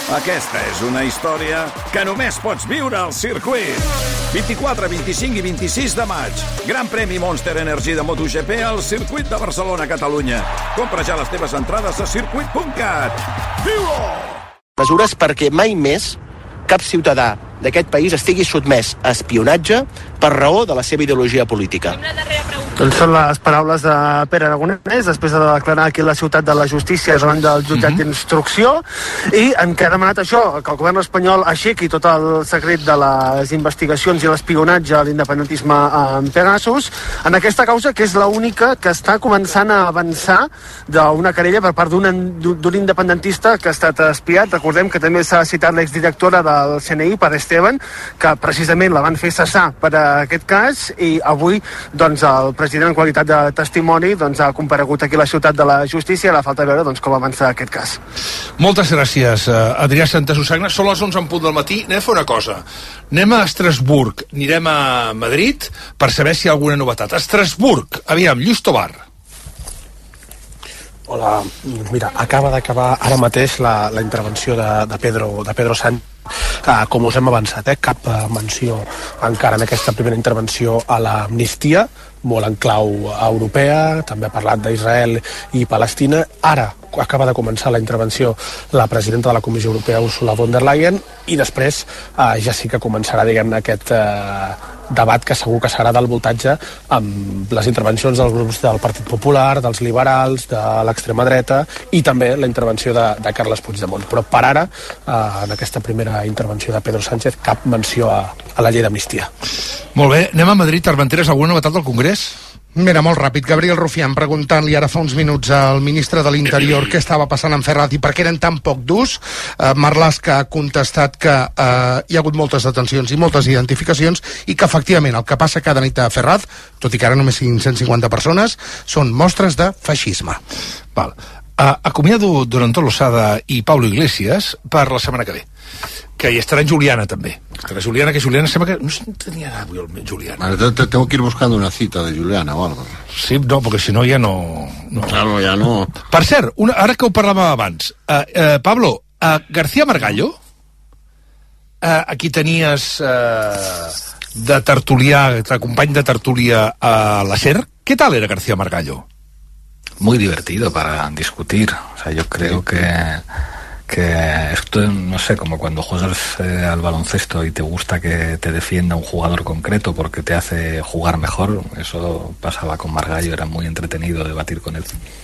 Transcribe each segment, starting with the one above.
Aquesta és una història que només pots viure al circuit. 24, 25 i 26 de maig. Gran premi Monster Energy de MotoGP al circuit de Barcelona, Catalunya. Compra ja les teves entrades a circuit.cat. Viu-ho! Mesures perquè mai més cap ciutadà d'aquest país estigui sotmès a espionatge per raó de la seva ideologia política. Doncs són les paraules de Pere Aragonès després de declarar aquí la ciutat de la justícia davant del jutjat d'instrucció i en què ha demanat això, que el govern espanyol aixequi tot el secret de les investigacions i l'espionatge a l'independentisme en Pegasus en aquesta causa que és l'única que està començant a avançar d'una querella per part d'un independentista que ha estat espiat. Recordem que també s'ha citat l'exdirectora del CNI, per Esteban, que precisament la van fer cessar per aquest cas i avui doncs el president en qualitat de testimoni doncs, ha comparegut aquí a la ciutat de la justícia i la falta veure doncs, com avança aquest cas. Moltes gràcies, Adrià Santasusagna. Són les 11 en punt del matí. Anem a fer una cosa. Anem a Estrasburg, anirem a Madrid per saber si hi ha alguna novetat. Estrasburg, aviam, Lluís Tobar. Hola, mira, acaba d'acabar ara mateix la intervenció de Pedro Sánchez. Com us hem avançat, cap menció encara en aquesta primera intervenció a l'amnistia, molt en clau europea, també ha parlat d'Israel i Palestina. Ara acaba de començar la intervenció la presidenta de la Comissió Europea, Ursula von der Leyen, i després ja sí que començarà, diguem-ne, aquest debat que segur que serà del voltatge amb les intervencions dels grups del Partit Popular, dels liberals, de l'extrema dreta i també la intervenció de Carles Puigdemont. Però per ara, en aquesta primera intervenció de Pedro Sánchez, cap menció a la llei d'amnistia. Molt bé, anem a Madrid. Armenteres, alguna novetat del Congrés? Mira, molt ràpid, Gabriel Rufián preguntant-li ara fa uns minuts al ministre de l'Interior què estava passant amb Ferraz i per què eren tan poc durs. Marlaska ha contestat que hi ha hagut moltes detencions i moltes identificacions i que efectivament el que passa cada nit a Ferraz, tot i que ara només siguin 150 persones, són mostres de feixisme. Val. Acomiado Durantó Losada i Pablo Iglesias per la setmana que ve, que hi estarà en Juliana també. Estarà Juliana, que Juliana sembla que no tenia nada avui el Juliana. Tengo que ir buscando una cita de Juliana o algo. Sí, no, perquè si no ja no... Claro, ja no. Per cert, ara que ho parlàvem abans, Pablo, García Margallo, aquí tenies de tertulià, de company de tertúlia a la SER. ¿Qué tal era García Margallo? Muy divertido para discutir. O sea, yo creo que esto, no sé, como cuando juegas al baloncesto y te gusta que te defienda un jugador concreto porque te hace jugar mejor, eso pasaba con Margallo, era muy entretenido debatir con él.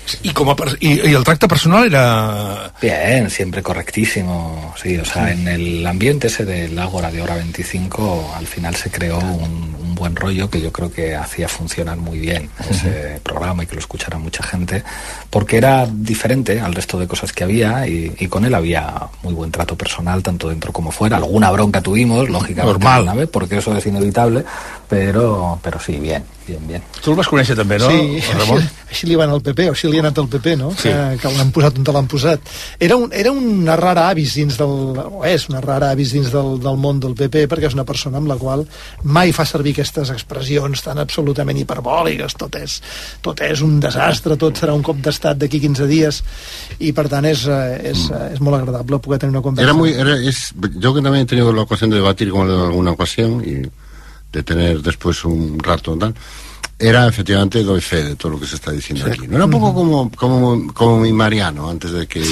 ¿Y el tracte personal era...? Bien, siempre correctísimo, sí, o sea, en el ambiente ese del Ágora de Hora 25 al final se creó un buen rollo que yo creo que hacía funcionar muy bien ese programa y que lo escuchara mucha gente, porque era diferente al resto de cosas que había y con él había muy buen trato personal, tanto dentro como fuera. Alguna bronca tuvimos, lògicament, una vez, porque eso es inevitable, però sí, bien. Tu el vas conèixer també, no? Sí, així li van al PP, o així li ha anat al PP, no? Sí. Que l'han posat on te l'han posat. Era una rara avis dins és una rara avis dins del món del PP, perquè és una persona amb la qual mai fa servir aquestes expressions tan absolutament hiperbòliques, tot és un desastre, tot serà un cop d'estat d'aquí 15 dies, i per tant és molt agradable poder tenir una conversa. Yo que también he tenido la ocasión de debatir con él en alguna ocasión y de tener después un rato tal, era efectivamente, doy fe de todo lo que se está diciendo aquí. No era un poco como mi Mariano antes de que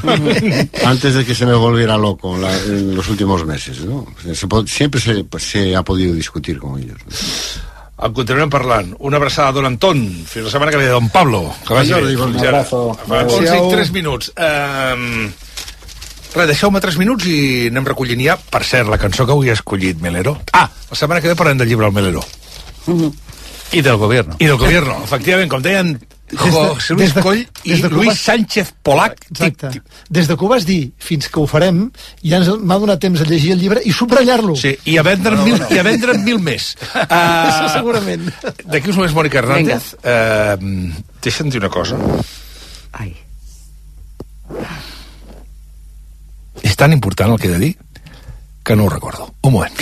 se me volviera loco en los últimos meses, ¿no? Siempre se ha podido discutir con ellos, ¿no? En continuem parlant. Una abraçada a don Anton. Fins la setmana que ve, don Pablo. Que vagi bé. Un abrazo. 11 i 3 minuts. Deixeu-me 3 minuts i anem recollint ja, per cert, la cançó que avui ha escollit Melero. La setmana que ve parlem del llibre del Melero. I del gobierno. Efectivament, com deien José Luis Coll i Luis Sánchez Polac. Exacte. Des de que ho vas dir fins que ho farem, ja m'ha donat temps a llegir el llibre i subratllar-lo. Sí, i a vendre'n 1.000 més. Això segurament. D'aquí uns moments, Mònica Hernández, deixa'm dir una cosa. Ai. És tan important el que he de dir que no ho recordo. Un moment.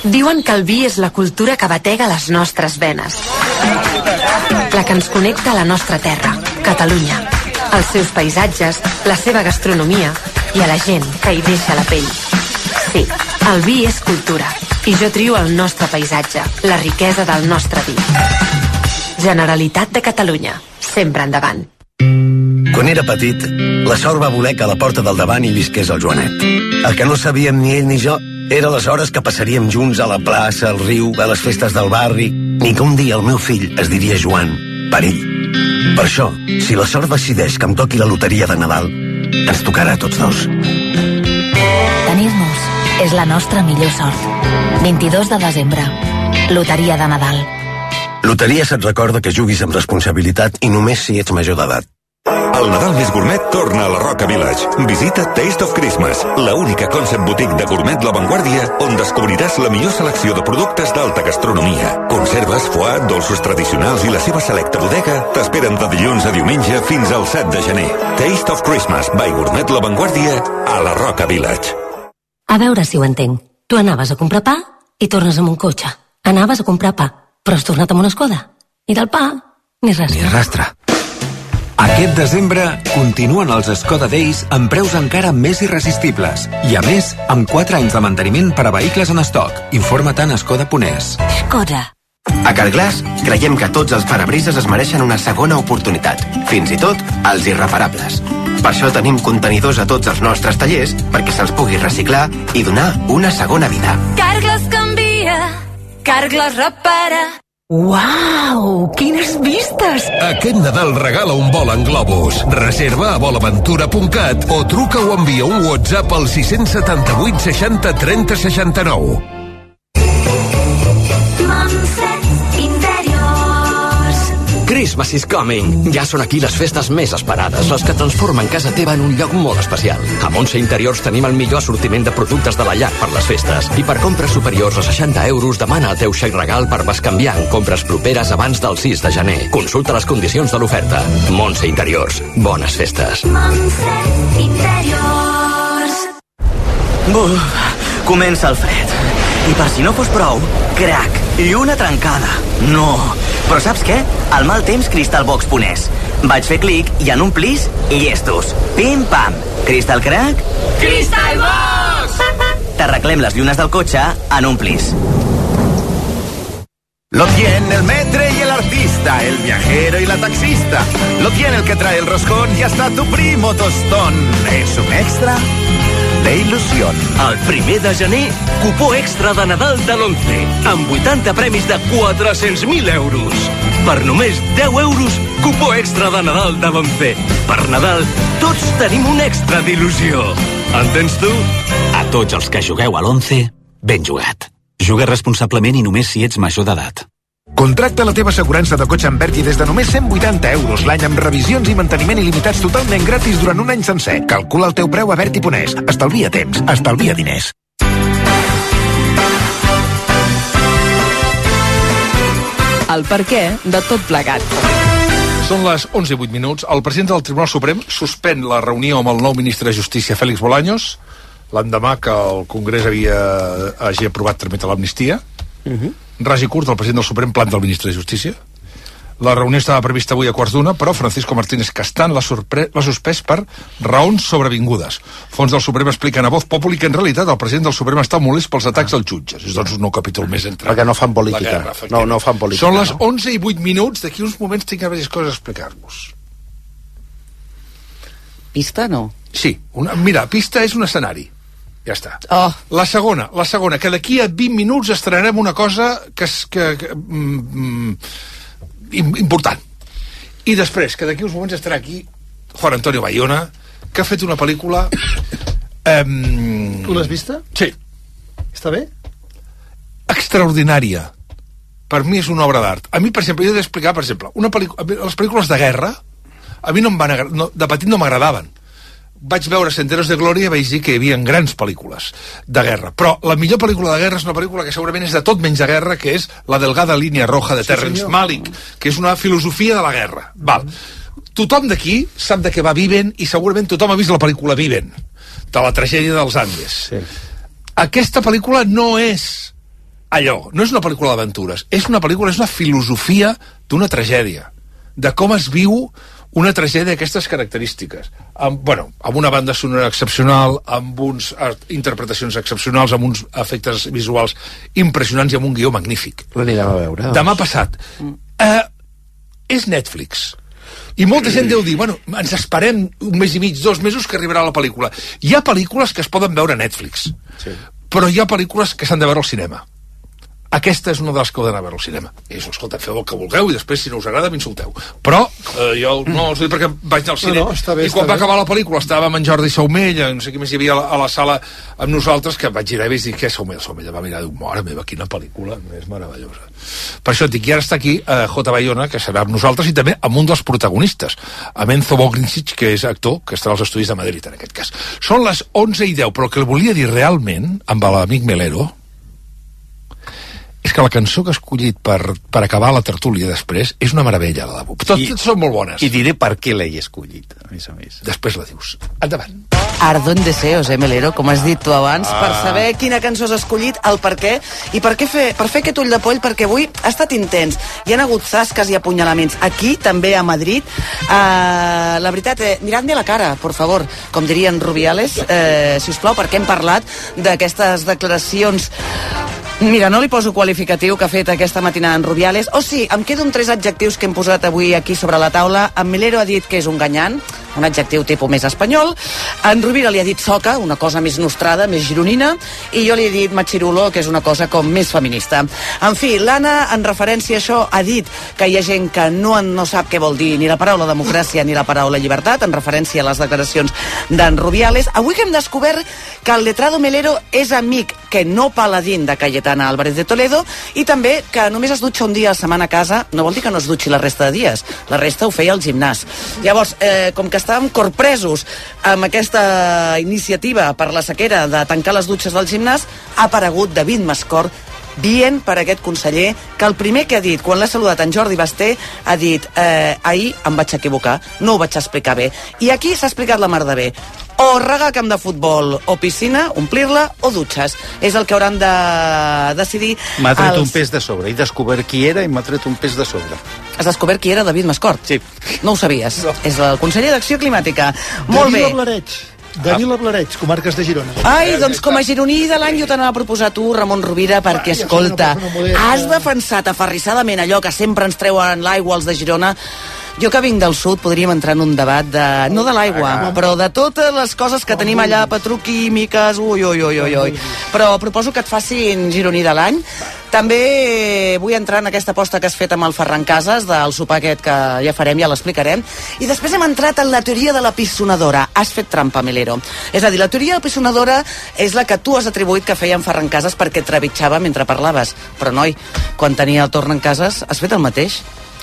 Diuen que el vi és la cultura que batega les nostres venes. La que ens connecta a la nostra terra, Catalunya. Els seus paisatges, la seva gastronomia i a la gent que hi deixa la pell. Sí, el vi és cultura. I jo trio el nostre paisatge, la riquesa del nostre vi. Generalitat de Catalunya. Sempre endavant. Quan era petit, la sort va voler que a la porta del davant hi visqués el Joanet. El que no sabíem ni ell ni jo era les hores que passaríem junts a la plaça, al riu, a les festes del barri, ni que un dia el meu fill es diria Joan, per ell. Per això, si la sort decideix que em toqui la loteria de Nadal, ens tocarà a tots dos. Tenir-nos és la nostra millor sort. 22 de desembre. Loteria de Nadal. Loteries et recorda que juguis amb responsabilitat i només si ets major d'edat. El Nadal més gourmet torna a la Roca Village. Visita Taste of Christmas, la única concept boutique de gourmet La Vanguardia on descobriràs la millor selecció de productes d'alta gastronomia. Conserves, foie, dolços tradicionals i la seva selecta bodega t'esperen de dilluns a diumenge fins al 7 de gener. Taste of Christmas by Gourmet La Vanguardia a la Roca Village. A veure si ho entenc. Tu anaves a comprar pa i tornes amb un cotxe. Anaves a comprar pa, però has tornat amb una Skoda. I del pa, ni rastre. Ni rastre. Aquest desembre continuen els Skoda Days amb preus encara més irresistibles. I a més, amb 4 anys de manteniment per a vehicles en estoc. Informa-te'n a Skoda.es. Skoda. A Carglass creiem que tots els parabrises es mereixen una segona oportunitat. Fins i tot els irreparables. Per això tenim contenidors a tots els nostres tallers perquè se'ls pugui reciclar i donar una segona vida. Carglass canvia, Carglass repara. Uau, quines vistes! Aquest Nadal regala un vol en globus. Reserva a volaventura.cat o truca o envia un WhatsApp al 678 60 30 69. Christmas is coming. Ja són aquí les festes més esperades, les que transformen casa teva en un lloc molt especial. A Montse Interiors tenim el millor assortiment de productes de la llar per les festes. I per compres superiors a 60 euros, demana el teu xec regal per bescanviar en compres properes abans del 6 de gener. Consulta les condicions de l'oferta. Montse Interiors. Bones festes. Montse Interiors. Comença el fred. I per si no fos prou, crac, lluna trencada. No. Però saps què? Al mal temps Crystalbox.es. Vaig fer clic i en un plis, llestos. Pim-pam. Crystal crack? Crystalbox! T'arreglem les llunes del cotxe en un plis. Lo tiene el metre y el artista, el viajero y la taxista. Lo tiene el que trae el roscón y hasta tu primo tostón. Es un extra de il·lusió. El 1 de gener, cupó extra de Nadal de l'11, amb 80 premis de 400.000 euros. Per només 10 euros, cupó extra de Nadal de l'11. Per Nadal, tots tenim un extra d'il·lusió. Entens tu? A tots els que jugueu a l'11, ben jugat. Juga responsablement i només si ets major d'edat. Contracta la teva assegurança de cotxe amb Berti des de només 180 euros l'any amb revisions i manteniment il·limitats totalment gratis durant un any sencer. Calcula el teu preu a Berti.es. Estalvia temps, estalvia diners. El perquè de tot plegat. Són les 11:08. El president del Tribunal Suprem suspèn la reunió amb el nou ministre de Justícia, Félix Bolaños, l'endemà que el Congrés hagi aprovat tramitar l'amnistia. Ras i curt, el president del Suprem planta el ministre de Justícia. La reunió estava prevista avui a 12:15, però Francisco Martínez Castán l'ha suspès per raons sobrevingudes. Fons del Suprem expliquen a Voz Populi que en realitat el president del Suprem està molest pels atacs als jutges. És doncs un nou capítol més entrat. Perquè no fan política. No fan política. Són les 11:08. D'aquí uns moments tinc diverses coses a explicar-vos. Pista, no? Sí. Mira, pista és un escenari. Ja està. Oh. La segona, que d'aquí a 20 minuts estrenarem una cosa important. I després, que d'aquí uns moments estarà aquí Juan Antonio Bayona, que ha fet una pel·lícula... Tu l'has vista? Sí. Està bé? Extraordinària. Per mi és una obra d'art. A mi, per exemple, jo he d'explicar, per exemple, les pel·lícules de guerra, a mi no em van agradar, de petit no m'agradaven. Vaig veure Senderos de Glòria i vaig dir que hi havia grans pel·lícules de guerra, però la millor pel·lícula de guerra és una pel·lícula que segurament és de tot menys de guerra, que és La delgada línia roja de Terrence Malick, que és una filosofia de la guerra. Tothom d'aquí sap de què va Viven i segurament tothom ha vist la pel·lícula Viven, de la tragèdia dels Andes. Aquesta pel·lícula no és allò, no és una pel·lícula d'aventures, és una filosofia d'una tragèdia, de com es viu una tragèdia d'aquestes característiques, amb una banda sonora excepcional, amb uns interpretacions excepcionals, amb uns efectes visuals impressionants i amb un guió magnífic. L'anirem a veure. Demà passat. És Netflix. I molta gent deu dir, ens esperem un mes i mig, 2 mesos que arribarà la pel·lícula. Hi ha pel·lícules que es poden veure a Netflix, però hi ha pel·lícules que s'han de veure al cinema. Aquesta és una de les que heu d'anar a veure al cinema. I això, escolta, feu el que vulgueu i després, si no us agrada, m'insulteu. Però jo no us dic perquè vaig anar al cinema i quan va acabar la pel·lícula estàvem en Jordi Saumell, no sé qui més hi havia a la sala amb nosaltres, que vaig girar i vaig dir, què, Saumell? Saumell va mirar i diu, mare meva, quina pel·lícula més meravellosa. Per això et dic, i ara està aquí J. Bayona, que serà amb nosaltres, i també amb un dels protagonistes, amb Enzo Bogrinchich, que és actor, que estarà als estudis de Madrid, en aquest cas. Són les 11:10, però el que volia dir realment, amb l'amic Melero, és que la cançó que ha escollit per acabar la tertúlia després és una meravella, la de Totes són molt bones. I diré per què l'he escollit, a més a més. Després la dius. Endavant. Ardo en deseos, Melero, com has dit tu abans, per saber quina cançó has escollit, el per què, i per fer aquest ull de poll, perquè avui ha estat intens. Hi ha hagut zasques i apunyalaments. Aquí, també a Madrid, la veritat, miradme la cara, por favor, com dirien Rubiales, si us plau, perquè hem parlat d'aquestes declaracions. Mira, no li poso qualificatiu que ha fet aquesta matinada en Rubiales. Sí, em quedo amb 3 adjectius que hem posat avui aquí sobre la taula. En Melero ha dit que és un ganyant, un adjectiu tipus més espanyol. En Rovira li ha dit soca, una cosa més nostrada, més gironina. I jo li he dit machirulo, que és una cosa com més feminista. En fi, l'Anna, en referència a això, ha dit que hi ha gent que no sap què vol dir ni la paraula democràcia ni la paraula llibertat, en referència a les declaracions d'en Rubiales. Avui que hem descobert que el letrado Melero és amic, que no paladín, de Cayetana Álvarez de Toledo, i també que només es dutxa un dia a la setmana a casa, no vol dir que no es dutxi la resta de dies, la resta ho feia al gimnàs. Llavors, com que estàvem corpresos amb aquesta iniciativa per la sequera de tancar les dutxes del gimnàs, ha aparegut David Mascort dient per aquest conseller que el primer que ha dit quan l'ha saludat en Jordi Basté ha dit ahir em vaig equivocar, no ho vaig explicar bé. I aquí s'ha explicat la mar de bé. O regar camp de futbol o piscina, omplir-la, o dutxes. És el que hauran de decidir. M'ha tret un pes de sobre. He descobert qui era i m'ha tret un pes de sobre. Has descobert qui era David Mascort? Sí. No ho sabies. No. És el conseller d'Acció Climàtica. Molt bé. De Vilablareig, comarques de Girona. Ai, doncs com a gironí de l'any jo t'anava a proposar tu, Ramon Rovira, perquè, escolta, has defensat aferrissadament allò que sempre ens treuen l'aigua als de Girona. Jo que vinc del sud podríem entrar en un debat no de l'aigua, però de totes les coses que tenim allà, petroquímiques, ui. Però proposo que et facin gironí de l'any. També vull entrar en aquesta aposta que has fet amb el Ferran Casas, del sopar aquest que ja farem, ja l'explicarem. I després hem entrat en la teoria de la pissonadora. Has fet trampa, Melero. És a dir, la teoria de la pissonadora és la que tu has atribuït que feia en Ferran Casas perquè et trepitjava mentre parlaves. Però, noi, quan tenia el torn en Casas, has fet el mateix?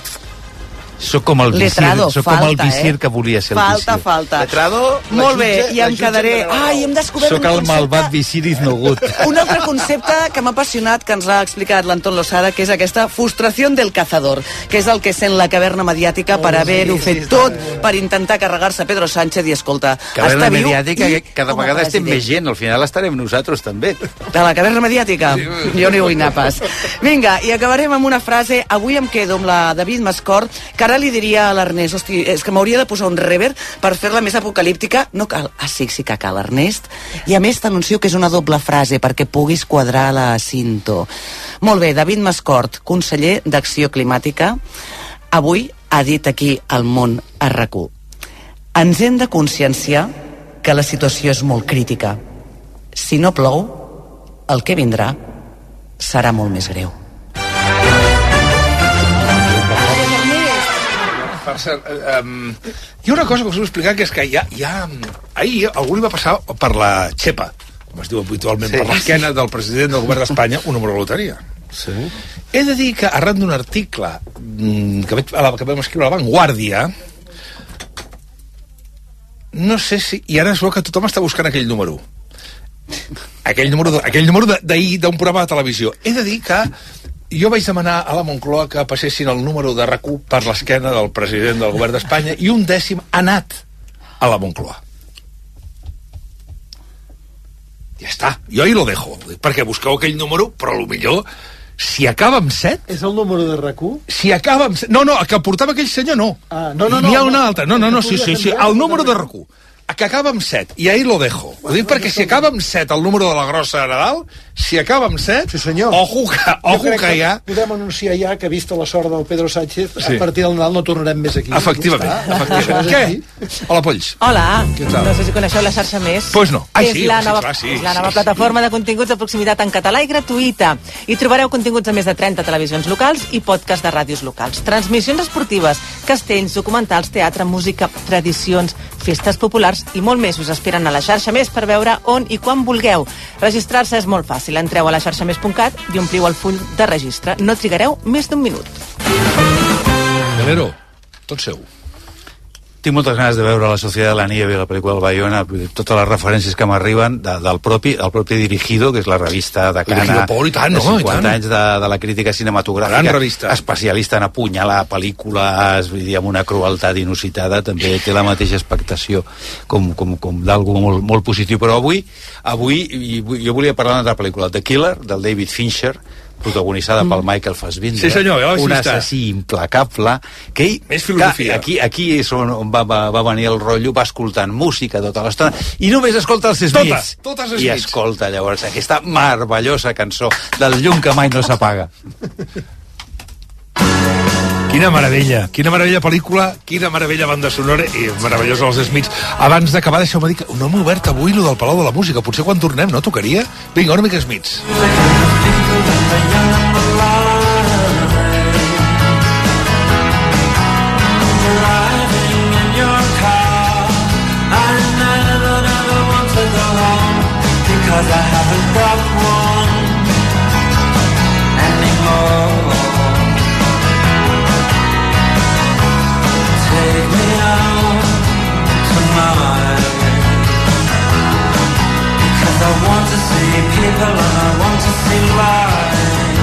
Soc com el visir que volia ser el visir. Falta. Letrado, molt bé, i em quedaré... Ai, hem descobert un concepte... Soc el malvat visir iznogut. Un altre concepte que m'ha apassionat, que ens l'ha explicat l'Anton Losada, que és aquesta frustració del cazador, que és el que sent la caverna mediàtica per haver-ho fet tot per intentar carregar-se Pedro Sánchez i, escolta, caverna mediàtica, cada vegada estem més gent, al final estarem nosaltres també. De la caverna mediàtica? Jo no hi vull anar pas. Vinga, i acabarem amb una frase. Avui em quedo amb la David Mascort, que ara li diria a l'Ernest, hosti, és que m'hauria de posar un reverb per fer-la més apocalíptica. No cal. Sí que cal, Ernest. I a més t'anuncio que és una doble frase perquè puguis quadrar la cinto. Molt bé, David Mascort, conseller d'Acció Climàtica, avui ha dit aquí al Món a RAC1: ens hem de conscienciar que la situació és molt crítica. Si no plou, el que vindrà serà molt més greu. Per cert, hi ha una cosa que us vull explicar, que és que ahir algú li va passar per la xepa, com es diu habitualment, per l'esquena del president del govern d'Espanya, un número de loteria. Sí. He de dir que arran d'un article que vam escriure a La Vanguardia, no sé si... I ara es veu que tothom està buscant aquell número d'ahir d'un programa de televisió. He de dir que jo vaig demanar a la Moncloa que passessin el número de RAC1 per l'esquena del president del govern d'Espanya i un dècim ha anat a la Moncloa. Ja està, jo ahí lo dejo, perquè busqueu aquell número, però potser si acaba amb 7... És el número de RAC1? Si acaba amb 7... No, que portava aquell senyor, no. No. N'hi ha una altra. No, sí, el número de RAC1, que acaba amb 7, i ahí lo dejo. Ho dic perquè si acaba amb 7 el número de la grossa de Nadal, si acaba amb 7, sí, senyor. Ojo que ja... Podem anunciar ja que, vista la sort del Pedro Sánchez, a partir del Nadal no tornarem més aquí. Efectivament. Què? Hola, Polls. Hola. No sé si coneixeu la xarxa Més. Pues no. És la nova plataforma de continguts de proximitat en català i gratuïta. Hi trobareu continguts de més de 30 televisions locals i podcast de ràdios locals. Transmissions esportives, castells, documentals, teatre, música, tradicions, festes populars i molt més. Us esperen a la xarxa Més per veure on i quan vulgueu. Registrar-se és molt fàcil. Entreu a la xarxamés.cat i ompliu el full de registre. No trigareu més d'1 minut. Galero, tot seu. Tinc moltes ganes de veure La Sociedad de la Nieve, la pel·lícula del Bayona, totes les referències que m'arriben del propi Dirigido, que és la revista de Cana, de 50 anys de la crítica cinematogràfica, especialista en apunyalar pel·lícules, vull dir, amb una crueltat inusitada, també té la mateixa expectació com d'algú molt positiu. Però avui jo volia parlar d'una altra pel·lícula, The Killer, del David Fincher, protagonitzada pel Michael Fassbinder. Sí, senyor, un assassí implacable, que ell, més filosofia. Aquí és on va venir el rotllo, va escoltant música tota l'estona, i només escolta els Smiths. Totes els I escolta llavors aquesta meravellosa cançó del llum que mai no s'apaga. Quina meravella pel·lícula, quina meravella banda sonora i meravellosa els Smiths. Abans d'acabar, deixeu-me dir que no hem obert avui lo del Palau de la Música, potser quan tornem, no tocaria? Vinga, una mica Smiths. Because I haven't got one anymore. Take me out tonight, because I want to see people and I want to see life.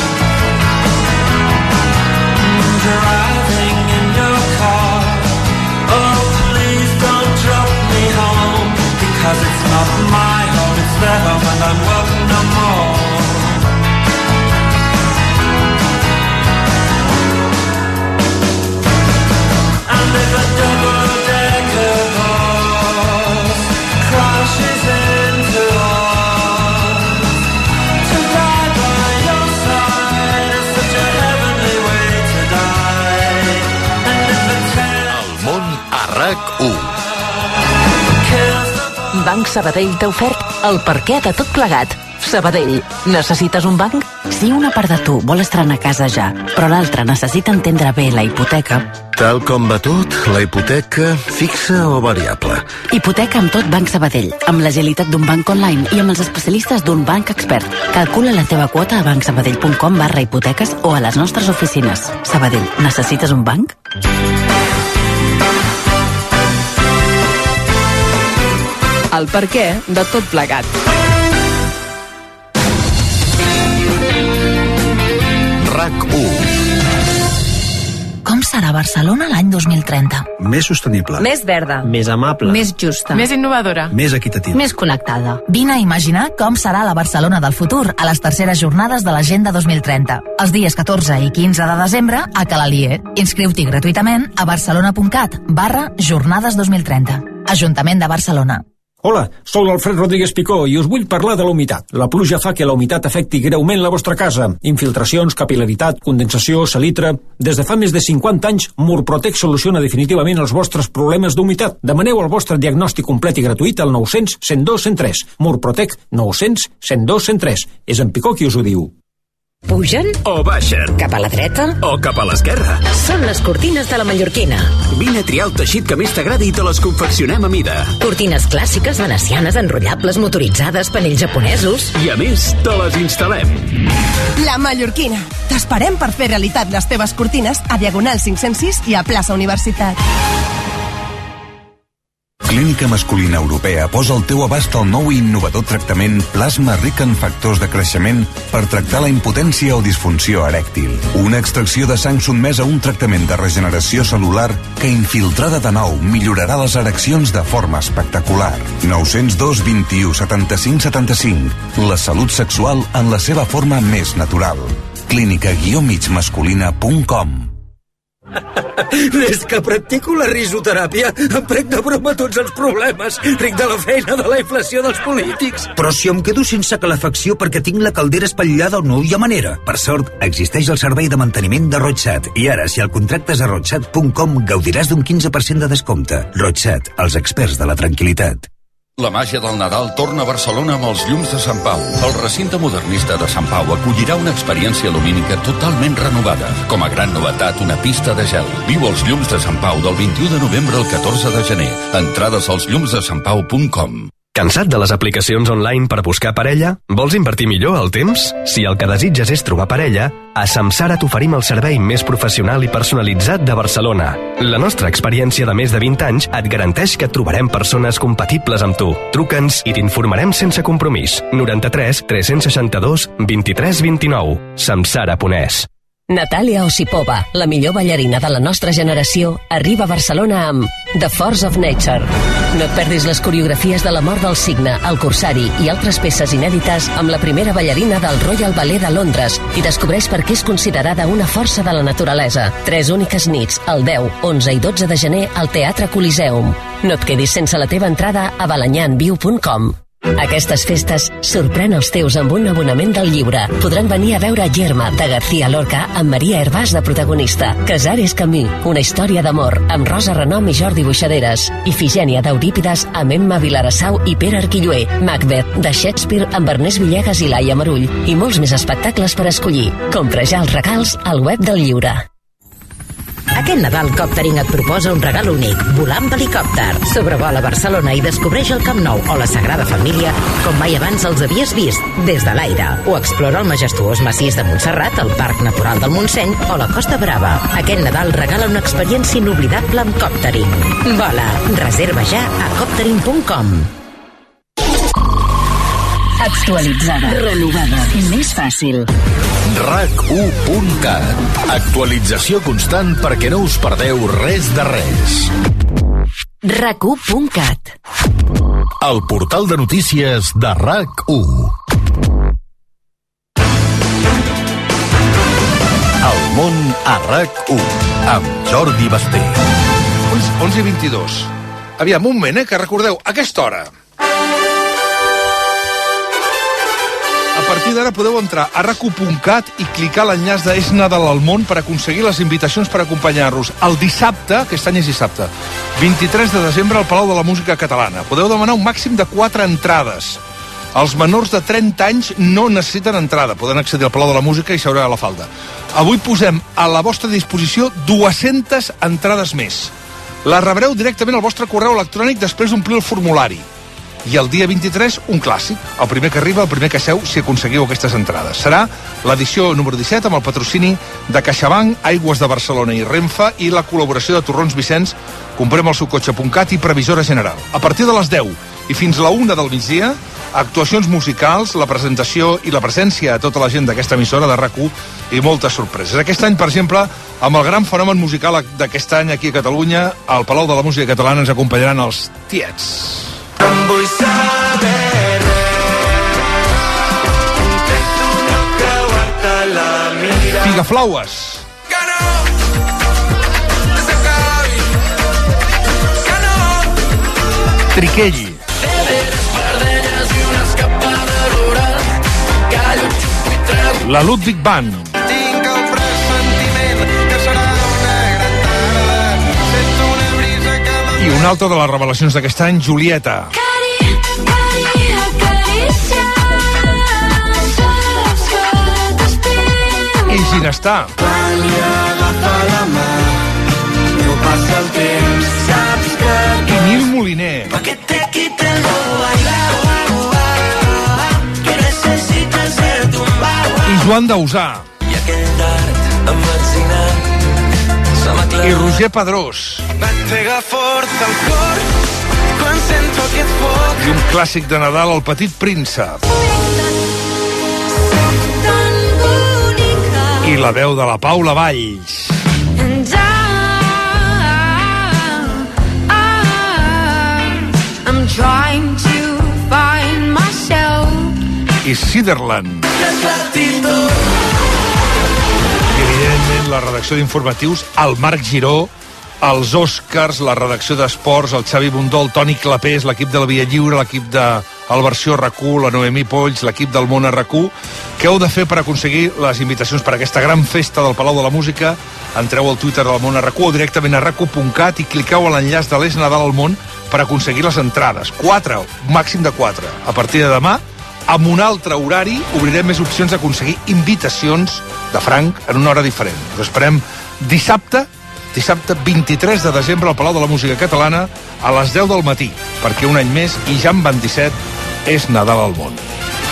Driving in your car, oh please don't drop me home, because it's not my home, it's their home and I'm welcome no more. And if a double-decker bus crashes into us, to die by your side is such a heavenly way to die. And if a El món a RAC1. Banc Sabadell t'ha ofert el perquè de tot plegat. Sabadell, necessites un banc? Si una part de tu vol estrenar casa ja, però l'altra necessita entendre bé la hipoteca... Tal com va tot, la hipoteca fixa o variable? Hipoteca amb tot Banc Sabadell, amb l'agilitat d'un banc online i amb els especialistes d'un banc expert. Calcula la teva quota a bancsabadell.com/hipoteques o a les nostres oficines. Sabadell, necessites un banc? El perquè de tot plegat. RAC1. Com serà Barcelona l'any 2030? Més sostenible. Més verda. Més amable. Més justa. Més innovadora. Més equitativa. Més connectada. Vine a imaginar com serà la Barcelona del futur a les terceres jornades de l'Agenda 2030. Els dies 14 i 15 de desembre a Calalier. Inscriu-t'hi gratuïtament a barcelona.cat/jornades 2030. Ajuntament de Barcelona. Hola, sóc l'Alfred Rodríguez Picó i us vull parlar de la humitat. La pluja fa que la humitat afecti greument la vostra casa. Infiltracions, capil·laritat, condensació, salitre... Des de fa més de 50 anys, Murprotec soluciona definitivament els vostres problemes d'humitat. Demaneu el vostre diagnòstic complet i gratuït al 900 102 103. Murprotec 900 102 103. És en Picó qui us ho diu. Pugen o baixen, cap a la dreta o cap a l'esquerra. Són les cortines de la Mallorquina. Vine a triar el teixit que més t'agradi i te les confeccionem a mida. Cortines clàssiques, venecianes, enrotllables, motoritzades, panells japonesos. I a més, te les instal·lem. La Mallorquina. T'esperem per fer realitat les teves cortines a Diagonal 506 i a plaça Universitat. Clínica Masculina Europea posa al teu abast el nou i innovador tractament plasma ric en factors de creixement per tractar la impotència o disfunció erèctil. Una extracció de sang sotmesa a un tractament de regeneració cel·lular que, infiltrada de nou, millorarà les ereccions de forma espectacular. 902 21 75 75. La salut sexual en la seva forma més natural. clínica-migmasculina.com. Des que practico la risoteràpia, em prenc de broma tots els problemes. Ric de la feina, de la inflació dels polítics. Però si em quedo sense calefacció perquè tinc la caldera espatllada, no hi ha manera. Per sort, existeix el servei de manteniment de Rotsat. I ara, si el contractes a rotsat.com, gaudiràs d'un 15% de descompte. Rotsat, els experts de la tranquil·litat. La màgia del Nadal torna a Barcelona amb els llums de Sant Pau. El recinte modernista de Sant Pau acollirà una experiència lumínica totalment renovada. Com a gran novetat, una pista de gel. Viu els llums de Sant Pau del 21 de novembre al 14 de gener. Entrades als llumsdesantpau.com. Cansat de les aplicacions online per buscar parella? Vols invertir millor el temps? Si el que desitges és trobar parella, a Samsara t'oferim el servei més professional i personalitzat de Barcelona. La nostra experiència de més de 20 anys et garanteix que et trobarem persones compatibles amb tu. Truca'ns i t'informarem sense compromís. 93 362 23 29. Samsara.es. Natàlia Osipova, la millor ballarina de la nostra generació, arriba a Barcelona amb The Force of Nature. No et perdis les coreografies de La mort del cigne, El corsari i altres peces inèdites amb la primera ballarina del Royal Ballet de Londres i descobreix per què és considerada una força de la naturalesa. 3 úniques nits, el 10, 11 i 12 de gener al Teatre Coliseum. No et quedis sense la teva entrada a balanyanviu.com. Aquestes festes sorprèn els teus amb un abonament del llibre. Podran venir a veure Yerma, de García Lorca, amb Maria Hervás de protagonista. Casares Camí, una història d'amor, amb Rosa Renom i Jordi Buixaderes. Ifigènia d'Eurípides, amb Emma Vilarassau i Pere Arquilloé. Macbeth, de Shakespeare, amb Ernest Villegas i Laia Marull. I molts més espectacles per escollir. Compra ja els regals al web del llibre. Aquest Nadal Coptering et proposa un regal únic, volar amb helicòpter. Sobrevola Barcelona i descobreix el Camp Nou o la Sagrada Família com mai abans els havies vist, des de l'aire. O explora el majestuós massís de Montserrat, el Parc Natural del Montseny o la Costa Brava. Aquest Nadal regala una experiència inoblidable amb Coptering. Vola, reserva ja a coptering.com. Actualitzada, renovada, més fàcil. RAC1.cat. Actualització constant perquè no us perdeu res de res. RAC1.cat. El portal de notícies de RAC1. El món a RAC1 amb Jordi Basté. 11:22. Aviam, un moment, que recordeu, a aquesta hora. A partir d'ara podeu entrar a rac1.cat i clicar l'enllaç de És Nadal al món per aconseguir les invitacions per acompanyar-nos el dissabte, aquest any és dissabte, 23 de desembre al Palau de la Música Catalana. Podeu demanar un màxim de 4 entrades. Els menors de 30 anys no necessiten entrada, poden accedir al Palau de la Música i seure a la falda. Avui posem a la vostra disposició 200 entrades més. Les rebreu directament al vostre correu electrònic després d'omplir el formulari. I el dia 23, un clàssic. El primer que arriba, el primer que seu, si aconseguiu aquestes entrades. Serà l'edició número 17 amb el patrocini de CaixaBank, Aigües de Barcelona i Renfe i la col·laboració de Torrons Vicenç, Comprem el seu cotxe.cat i Previsora General. A partir de les 10 i fins la 1 del migdia, actuacions musicals, la presentació i la presència a tota la gent d'aquesta emissora de RAC1 i moltes sorpreses. Aquest any, per exemple, amb el gran fenomen musical d'aquest any aquí a Catalunya, al Palau de la Música Catalana ens acompanyaran els Tiets. Em vull saber intento no creuar-te la mira. Pigaflaues. Que s'acabi, que no. Triquelli. La Ludwig Band. Tinc el pressentiment que serà una gran tarda. Sento una brisa que I una altra de les revelacions d'aquest any, Julieta. I Ginestar. Quan li agafa la mà no passa el temps, saps que I Nil Moliner. pa que te quite el que necessites ser tumbado. I Joan Dausà. I aquell dard emmetzinat se m'ha I Roger Pedrós. Vaig pegar fort al cor I un clàssic de Nadal, El petit príncep. I la veu de la Paula Valls. I'm trying to find myself. I Ciderland. I evidentment la redacció d'informatius, el Marc Giró, els Oscars, la redacció d'esports, el Xavi Bundó, el Toni Clapés, l'equip de la Via Lliure, l'equip de el Versió RAC1, la Noemí Polls, l'equip del Món RAC1. Què heu de fer per aconseguir les invitacions per a aquesta gran festa del Palau de la Música? Entreu al Twitter del Món RAC1 o directament a rac1.cat i cliqueu a l'enllaç de l'Eix Nadal al Món per aconseguir les entrades. 4, màxim de 4. A partir de demà, amb un altre horari, obrirem més opcions d'aconseguir invitacions de franc en una hora diferent. Us esperem dissabte 23 de desembre al Palau de la Música Catalana a les 10 del matí, perquè un any més, i ja en van 17, és Nadal al món.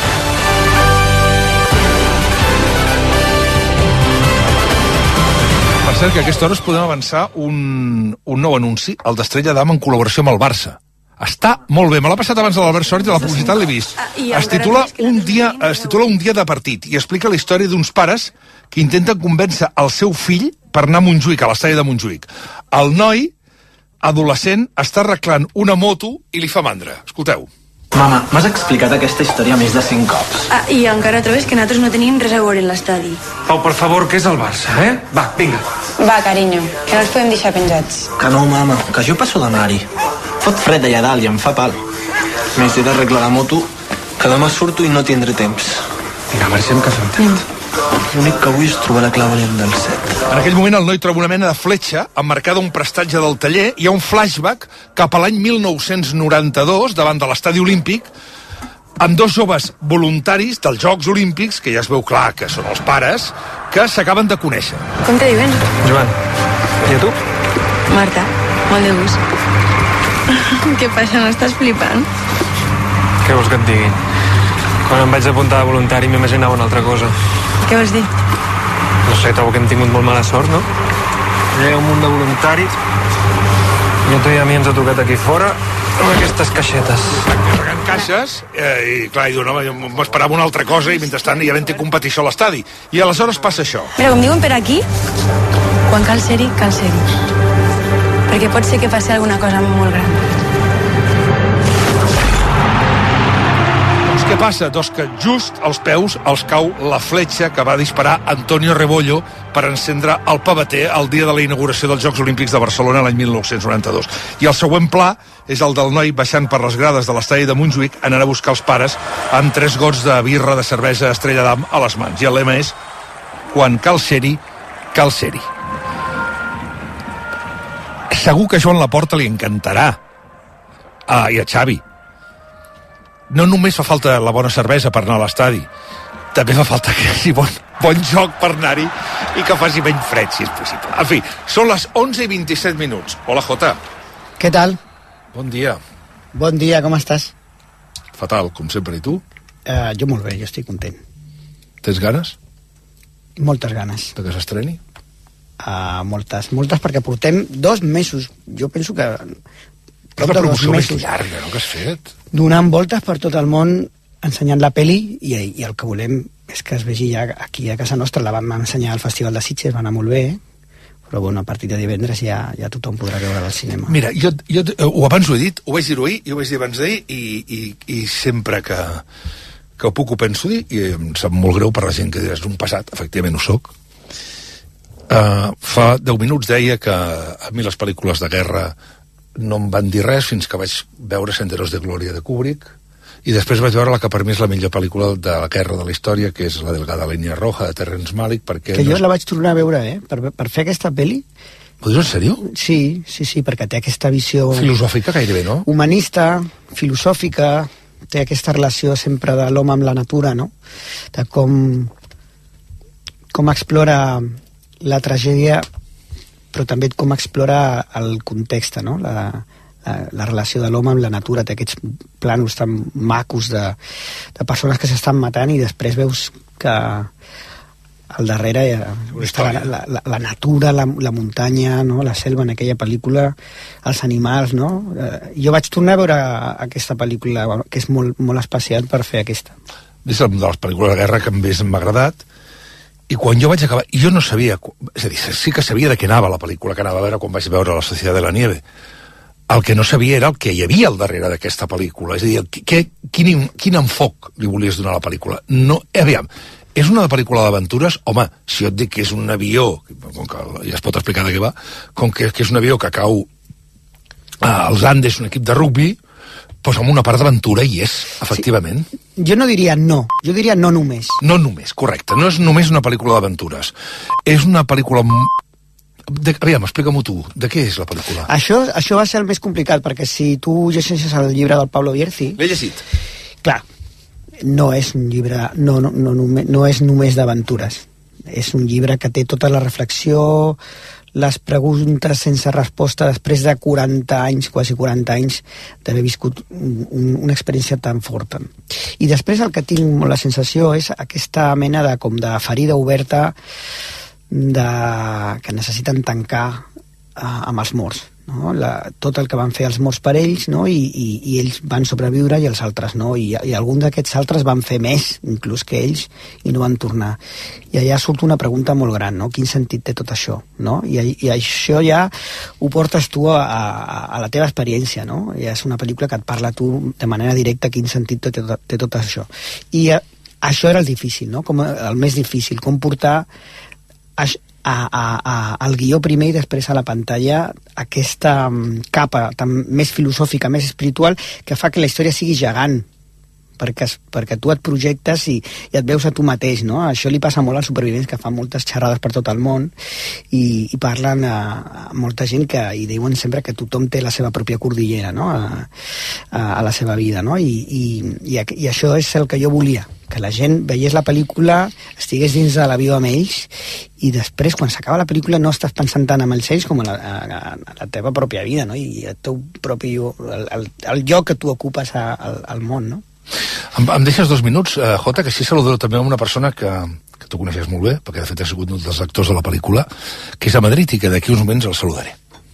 Per cert, que a aquesta hora es podem avançar un nou anunci, el d'Estrella Damm en col·laboració amb el Barça. Està molt bé, me l'ha passat abans de l'Albert Sort i la publicitat l'he vist. Es titula un dia de partit i explica la història d'uns pares que intenten convèncer el seu fill per anar a Montjuïc, a l'estadi de Montjuïc. El noi, adolescent, està arreglant una moto i li fa mandra. Escolteu. Mama, m'has explicat aquesta història més de 5 cops. I encara trobes que nosaltres no tenim res a veure en l'estadi. Pau, per favor, que és el Barça, eh? Va, vinga. Va, carinyo, que no els podem deixar penjats. Que no, mama, que jo passo d'anar-hi. Fot fred allà dalt i em fa pal. Més he d'arreglar la moto, que demà surto i no tindré temps. Vinga, marxem, que fem tard. L'únic que avui és trobar la clavalent del 7. En aquell moment el noi troba una mena de fletxa emmarcada un prestatge del taller. Hi ha un flashback cap a l'any 1992 davant de l'estadi olímpic amb 2 joves voluntaris dels Jocs Olímpics, que ja es veu clar que són els pares, que s'acaben de conèixer. Com te diuen? Joan. I a tu? Marta. Molt de gust. Què passa, no estàs flipant? Què vols que et diguin? Quan em vaig apuntar a voluntari m'imaginava una altra cosa. Què vols dir? No sé, trobo que hem tingut molt mala sort, no? Hi ha un munt de voluntaris i a tu i a mi ens ha tocat aquí fora amb aquestes caixetes. Carregant caixes i clar, i diu, no, m'esperava una altra cosa i mentrestant ja vam ter competició a l'estadi. I aleshores passa això. Mira, com diuen per aquí, quan cal ser-hi, cal ser-hi. Perquè pot ser que passi alguna cosa molt gran. Què passa? Doncs que just als peus els cau la fletxa que va disparar Antonio Rebollo per encendre el pavater el dia de la inauguració dels Jocs Olímpics de Barcelona l'any 1992. I el següent pla és el del noi baixant per les grades de l'estadi de Montjuïc anant a buscar els pares amb 3 gots de birra de cervesa Estrella Damm a les mans. I el lema és: quan cal ser-hi, cal ser-hi. Segur que a Joan Laporta li encantarà. I a Xavi. No només fa falta la bona cervesa per anar a l'estadi, també fa falta que hi hagi bon joc per anar-hi i que faci menys fred, si és possible. En fi, són les 11:27. Hola, Jota. Què tal? Bon dia. Bon dia, com estàs? Fatal, com sempre. I tu? Jo molt bé, jo estic content. Tens ganes? Moltes ganes. De que s'estreni? Moltes, perquè portem 2 mesos. Jo penso que... És la promoció més llarga, no?, que has fet. Donant voltes per tot el món, ensenyant la peli, i el que volem és que es vegi ja aquí a casa nostra. La vam ensenyar al Festival de Sitges, va anar molt bé, però bueno, a partir de divendres ja tothom podrà veure al cinema. Mira, jo abans ho he dit, ho vaig dir ahir, i ho vaig dir abans d'ahir, i sempre que ho puc ho penso dir, i em sap molt greu per la gent que és un passat, efectivament ho soc. Fa 10 minuts deia que a mi les pel·lícules de guerra no em van dir res fins que vaig veure Senderos de Gloria de Kubrick i després vaig veure la que per mi és la millor pel·lícula de la guerra de la història, que és La delgada línia roja de Terrence Malick, perquè... Que jo la vaig tornar a veure, per fer aquesta pel·li. Ho dius en sèrio? Sí, perquè té aquesta visió... Filosòfica gairebé, no? Humanista, filosòfica, té aquesta relació sempre de l'home amb la natura, no? De com explora la tragèdia, però també com explora el context, no? La relació de l'home amb la natura. Té aquests plànols tan macos de persones que s'estan matant i després veus que al darrere està la natura, la muntanya, no? La selva en aquella pel·lícula, els animals, no? Jo vaig tornar a veure aquesta pel·lícula, que és molt, molt especial per fer aquesta. És una de les pel·lícules de guerra que més m'ha agradat, i quan jo vaig acabar, jo no sabia, és a dir, sí que sabia de què anava la pel·lícula que anava a veure quan vaig veure La Societat de la Nieve. El que no sabia era el que hi havia al darrere d'aquesta pel·lícula, és a dir, quin enfoc li volies donar a la pel·lícula. No, aviam, és una pel·lícula d'aventures, home, si jo et dic que és un avió, com que ja es pot explicar de què va, com que és un avió que cau als Andes, un equip de rugbi, doncs amb una part d'aventura hi és, efectivament. Sí. Jo no diria no, jo diria no només. No només, correcte, no és només una pel·lícula d'aventures. És una pel·lícula... Aviam, explica-m'ho tu, de què és la pel·lícula? Això va ser el més complicat, perquè si tu llegeixes el llibre del Pablo Bierzi... L'he llegit. Clar, no és un llibre, no és només d'aventures. És un llibre que té tota la reflexió, les preguntes sense resposta després de 40 anys, quasi 40 anys, d'haver viscut una experiència tan forta. I després el que tinc la sensació és aquesta mena de ferida oberta que necessiten tancar amb els morts. No? Tot el que van fer els morts per ells, no? I ells van sobreviure i els altres no, i algun d'aquests altres van fer més inclús que ells i no van tornar, i allà surt una pregunta molt gran, no? Quin sentit té tot això, no? I això ja ho portes tu a la teva experiència, no? I és una pel·lícula que et parla tu de manera directa quin sentit té tot això, i això era el difícil, no? Com el més difícil, com portar al guió primer i després a la pantalla aquesta capa més filosòfica, més espiritual, que fa que la història sigui gegant, perquè tu et projectes i et veus a tu mateix, no? Això li passa molt als supervivents, que fan moltes xerrades per tot el món i parlen a molta gent i diuen sempre que tothom té la seva pròpia cordillera, no? A la seva vida, no? I això és el que jo volia, que la gent veiés la pel·lícula, estigués dins de l'avió amb ells, i després, quan s'acaba la pel·lícula, no estàs pensant tant en els ells com a la teva pròpia vida, no? I el teu propi el lloc que tu ocupes al món, no? Em deixes 2 minuts, Jota, que així saludo també a una persona que tu coneixes molt bé, perquè de fet ha sigut un dels actors de la pel·lícula, que és a Madrid i que d'aquí uns moments el saludaré.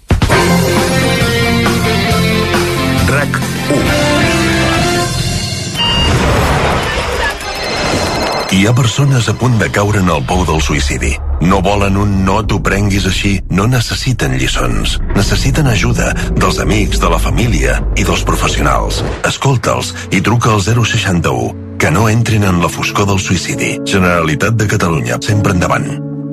RAC 1. Hi ha persones a punt de caure en el pou del suïcidi. No volen un no t'ho prenguis així, no necessiten lliçons. Necessiten ajuda dels amics, de la família i dels professionals. Escolta'ls i truca al 061. Que no entrin en la foscor del suïcidi. Generalitat de Catalunya, sempre endavant.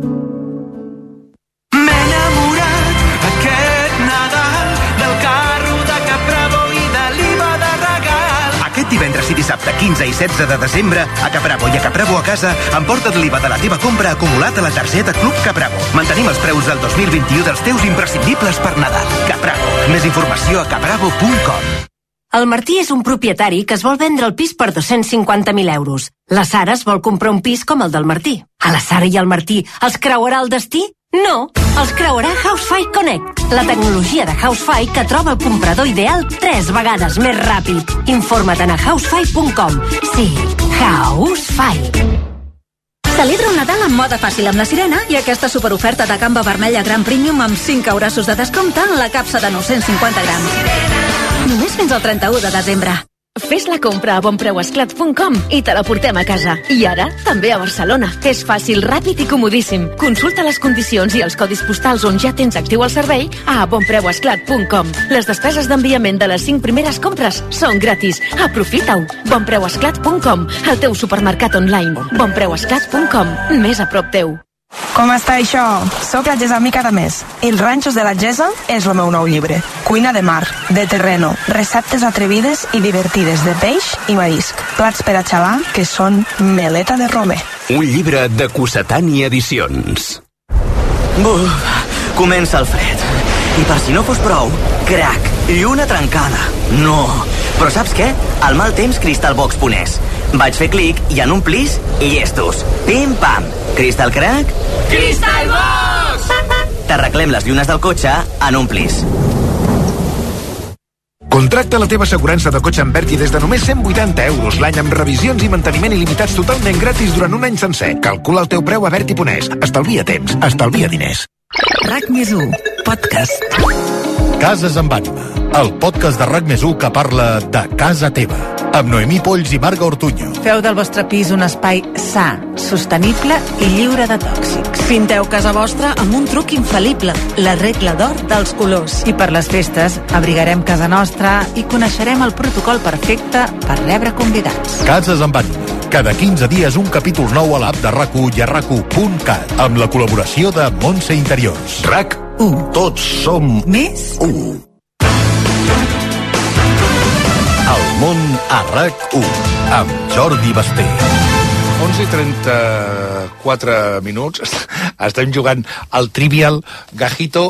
M'he enamorat aquest Nadal del carro de Capravo i de l'IVA de regal. Aquest divendres i dissabte 15 i 16 de desembre a Capravo i a Capravo a casa emporta't l'IVA de la teva compra acumulat a la targeta Club Capravo. Mantenim els preus del 2021 dels teus imprescindibles per Nadal. Capravo. Més informació a capravo.com. El Martí és un propietari que es vol vendre el pis per 250.000 euros. La Sara es vol comprar un pis com el del Martí. A la Sara i al Martí els creuarà el destí? No, els creuarà Housefy Connect, la tecnologia de Housefy que troba el comprador ideal 3 vegades més ràpid. Informa't a housefy.com. Sí, Housefy. Celebra un Nadal amb moda fàcil amb la Sirena i aquesta superoferta de gamba vermella Gran Premium amb 5 eurassos de descompte en la capsa de 950 grams. Només fins al 31 de desembre. Fes la compra a bonpreuesclat.com i te la portem a casa. I ara, també a Barcelona. És fàcil, ràpid i comodíssim. Consulta les condicions i els codis postals on ja tens actiu el servei a bonpreuesclat.com. Les despeses d'enviament de les 5 primeres compres són gratis. Aprofita-ho. bonpreuesclat.com, el teu supermercat online. bonpreuesclat.com, més a prop teu. Com està això? Soc la Gesa Mica de Més. Els ranxos de la Gesa és el meu nou llibre. Cuina de mar, de terreno, receptes atrevides i divertides de peix i marisc. Plats per a xalar que són meleta de Rome. Un llibre de Cossetani Edicions. Buf, comença el fred. I per si no fos prou, crac, lluna trencada. No, però saps què? Al mal temps Crystalbox.es. Vaig fer clic i en un plis i llestos. Pim-pam. Crystal Crack? Crystalbox! T'arreglem les llunes del cotxe en un plis. Contracta la teva assegurança de cotxe amb Berti des de només 180 euros l'any amb revisions i manteniment il·limitats totalment gratis durant un any sencer. Calcula el teu preu a Berti.es. Estalvia temps, estalvia diners. RAC+1, podcast. Cases amb ànima, el podcast de RAC+1 que parla de casa teva, amb Noemí Polls i Marga Ortuño. Feu del vostre pis un espai sa, sostenible i lliure de tòxics. Pinteu casa vostra amb un truc infal·lible, la regla d'or dels colors. I per les festes abrigarem casa nostra i coneixerem el protocol perfecte per rebre convidats. Cases amb ànima, cada 15 dies un capítol nou a l'app de RAC1 i a RAC1.cat, amb la col·laboració de Montse Interiors. RAC1. Tots som més 1. El món a RAC1 amb Jordi Basté. 11:34 minuts. Estem jugant al Trivial Gajito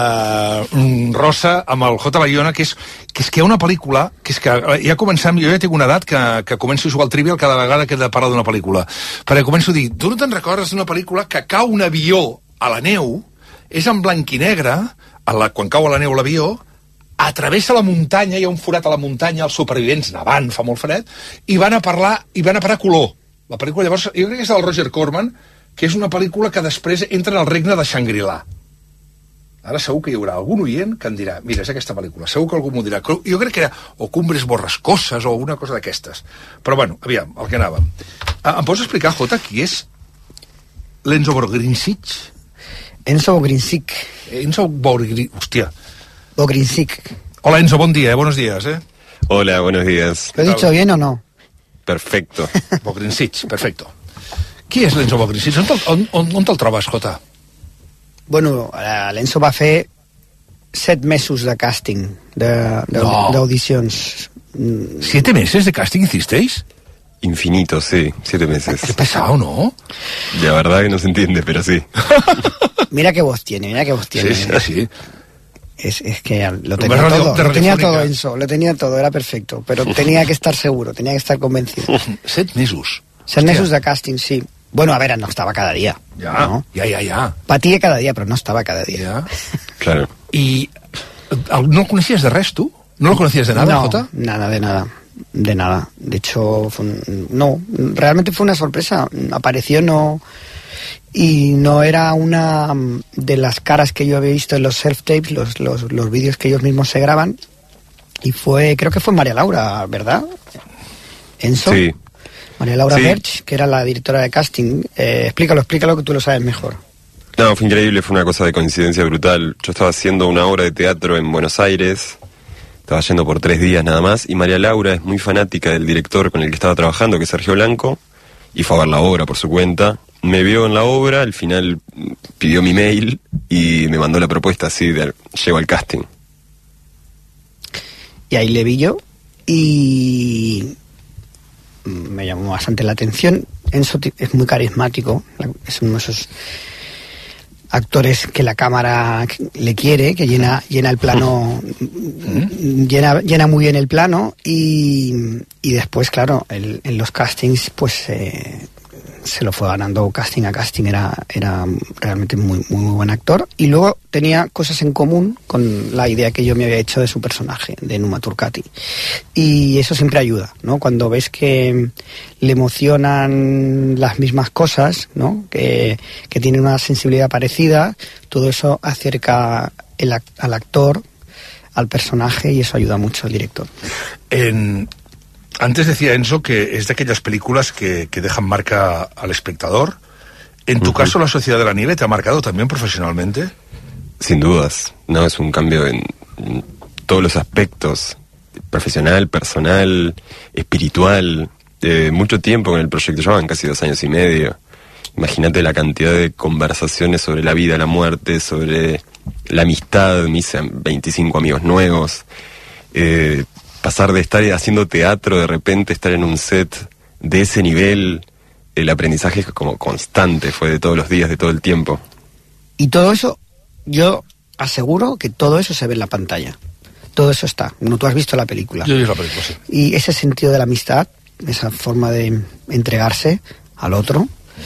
Rosa amb el J. Bayona, que és que hi ha una pel·lícula que és que ja comencem, jo ja tinc una edat que començo a jugar al Trivial cada vegada que he de parlar d'una pel·lícula, perquè començo a dir, tu no te'n recordes d'una pel·lícula que cau un avió a la neu, és en blanc i negre, quan cau a la neu l'avió, atravessa la muntanya, hi ha un forat a la muntanya, els supervivents nevant, fa molt fred, i van a parar a color. La pel·lícula, llavors, jo crec que és del Roger Corman, que és una pel·lícula que després entra en el regne de Shangri-La. Ara segur que hi haurà algun oient que em dirà, mira, és aquesta pel·lícula, segur que algú m'ho dirà. Jo crec que era o Cumbres borrascoses o una cosa d'aquestes. Però bueno, aviam, el que anàvem. Em pots explicar, Jota, qui és l'Enzo Bogrinsic? Enzo Bogrinsic. Hostia. Bogrinsic. Hola Enzo, buen día, buenos días. Hola, buenos días. ¿Lo he dicho bien o no? Perfecto. Bogrinsic, perfecto. Qui és l'Enzo Bogrinsic? On te'l trobes, Jota? Bueno, l'Enzo va fer 7 mesos de càsting, d'audicions. ¿7 meses de casting hicisteis? Infinito, sí, 7 meses. Qué pesado, ¿no? La verdad que no se entiende, pero sí. Mira qué voz tiene. Sí. Es que lo tenía todo, Enzo, lo tenía todo, era perfecto, pero tenía que estar seguro, tenía que estar convencido. 7 mesos. 7 mesos de càsting, sí. Bueno, a ver, no estaba cada día. Ya, ¿no? Ya. Patía cada día, pero no estaba cada día. Ya. Claro. ¿Y no lo conocías de resto? ¿No lo conocías de nada, Jota? Nada, de nada. De hecho, realmente fue una sorpresa. Apareció, y no era una de las caras que yo había visto en los self-tapes, los vídeos que ellos mismos se graban. Y creo que fue María Laura, ¿verdad? Enzo. Sí. María Laura Berch, que era la directora de casting. Explícalo, que tú lo sabes mejor. No, fue increíble, fue una cosa de coincidencia brutal. Yo estaba haciendo una obra de teatro en Buenos Aires, estaba yendo por 3 días nada más, y María Laura es muy fanática del director con el que estaba trabajando, que es Sergio Blanco, y fue a ver la obra por su cuenta. Me vio en la obra, al final pidió mi mail y me mandó la propuesta así de llego al casting. Y ahí le vi yo y me llamó bastante la atención. Enzo es muy carismático, es uno de esos actores que la cámara le quiere, que llena el plano, llena muy bien el plano, y después, claro, en los castings pues se lo fue ganando casting a casting, era realmente muy, muy buen actor, y luego tenía cosas en común con la idea que yo me había hecho de su personaje, de Numa Turcati, y eso siempre ayuda, ¿no? Cuando ves que le emocionan las mismas cosas, ¿no? Que tiene una sensibilidad parecida, todo eso acerca al actor, al personaje, y eso ayuda mucho al director. Antes decía Enzo que es de aquellas películas que dejan marca al espectador. ¿En tu caso la Sociedad de la Nieve te ha marcado también profesionalmente? Sin dudas, no, es un cambio en todos los aspectos, profesional, personal, espiritual. Mucho tiempo con el proyecto, llevaban casi 2 años y medio. Imagínate la cantidad de conversaciones sobre la vida, la muerte, sobre la amistad. Me hice 25 amigos nuevos. Pasar de estar haciendo teatro, de repente estar en un set de ese nivel, el aprendizaje es como constante, fue de todos los días, de todo el tiempo. Y todo eso, yo aseguro que todo eso se ve en la pantalla. Todo eso está. No, tú has visto la película. Yo he visto la película, sí. Y ese sentido de la amistad, esa forma de entregarse al otro,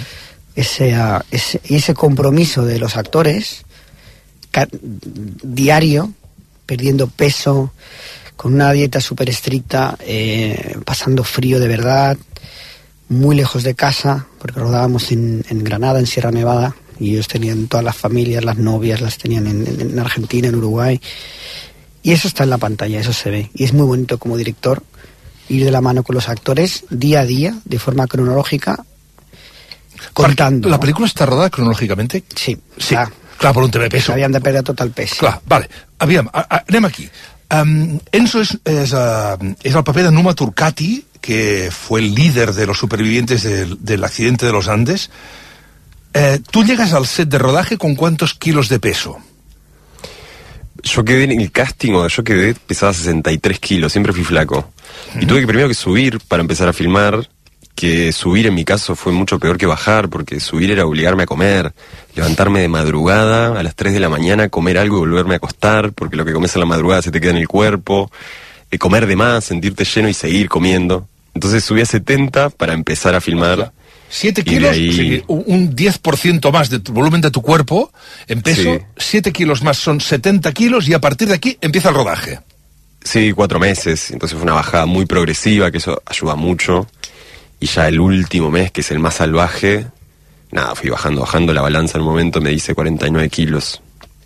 ese compromiso de los actores diario, perdiendo peso, con una dieta súper estricta, pasando frío de verdad, muy lejos de casa, porque rodábamos en Granada, en Sierra Nevada, y ellos tenían todas las familias, las novias las tenían en Argentina, en Uruguay, y eso está en la pantalla, eso se ve, y es muy bonito como director ir de la mano con los actores día a día, de forma cronológica, contando. La película està rodada cronològicament? Sí. Clar, per un tema de peso. Havien de perdre tot el pes. Clar, vale. Aviam, anem aquí. Enzo es el paper de Numa Turcati, que fue el líder de los supervivientes del accidente de los Andes. Tú llegas al set de rodaje con ¿cuántos kilos de peso? Yo quedé en el casting, pesaba 63 kilos, siempre fui flaco. Y tuve que primero que subir para empezar a filmar, que subir en mi caso fue mucho peor que bajar, porque subir era obligarme a comer, levantarme de madrugada a las 3 de la mañana, comer algo y volverme a acostar, porque lo que comes en la madrugada se te queda en el cuerpo, comer de más, sentirte lleno y seguir comiendo. Entonces subí a 70 para empezar a filmar. 7 kilos, ahí... o sigui, un 10% más de tu volumen de tu cuerpo en peso, 7 kilos más son 70 kilos y a partir de aquí empieza el rodaje. Sí, 4 meses, entonces fue una bajada muy progresiva, que eso ayuda mucho. Y ya el último mes, que es el más salvaje, nada, fui bajando la balanza en un momento, me dice 49 kilos.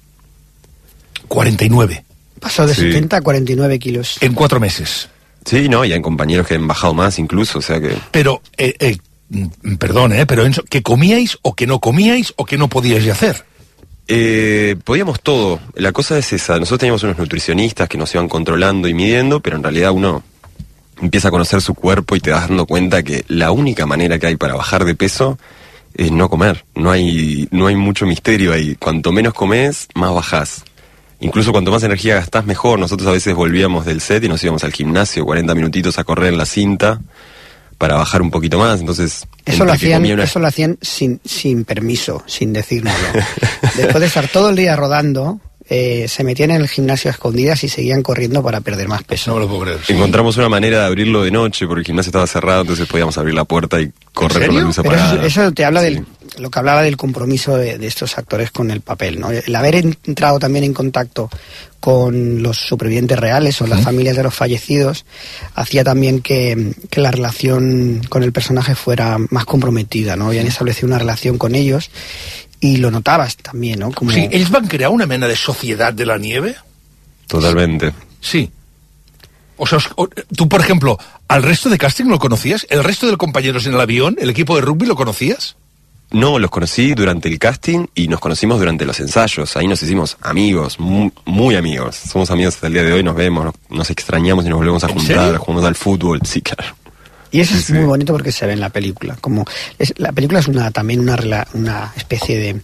49. Pasó de 70 a 49 kilos. En 4 meses. Sí, no, y hay compañeros que han bajado más incluso, o sea que... Pero, perdón, pero Enzo, ¿que comíais o que no comíais o que no podíais hacer? Podíamos todo. La cosa es esa. Nosotros teníamos unos nutricionistas que nos iban controlando y midiendo, pero en realidad uno empieza a conocer su cuerpo y te vas dando cuenta que la única manera que hay para bajar de peso es no comer. No hay mucho misterio ahí. Cuanto menos comes, más bajás. Incluso cuanto más energía gastás, mejor. Nosotros a veces volvíamos del set y nos íbamos al gimnasio 40 minutitos a correr en la cinta para bajar un poquito más. Entonces eso lo hacían sin permiso, sin decírnoslo. Después de estar todo el día rodando, se metían en el gimnasio a escondidas y seguían corriendo para perder más peso. No me lo puedo creer. Encontramos una manera de abrirlo de noche porque el gimnasio estaba cerrado, entonces podíamos abrir la puerta y correr con la luz apagada. Eso te habla de lo que hablaba del compromiso de estos actores con el papel, ¿no? El haber entrado también en contacto con los supervivientes reales o las familias de los fallecidos hacía también que la relación con el personaje fuera más comprometida, ¿no? Habían establecido una relación con ellos y lo notabas también, ¿no? Como... Sí, ¿ellos van a crear una mena de sociedad de la nieve? Totalmente. Sí. O sea, tú, por ejemplo, ¿al resto de casting lo conocías? ¿El resto de los compañeros en el avión, el equipo de rugby, lo conocías? No, los conocí durante el casting y nos conocimos durante los ensayos. Ahí nos hicimos amigos, muy amigos. Somos amigos hasta el día de hoy, nos vemos, nos extrañamos y nos volvemos a juntar, jugamos al fútbol, sí, claro. Y eso es muy bonito porque se ve en la película. La película es también una especie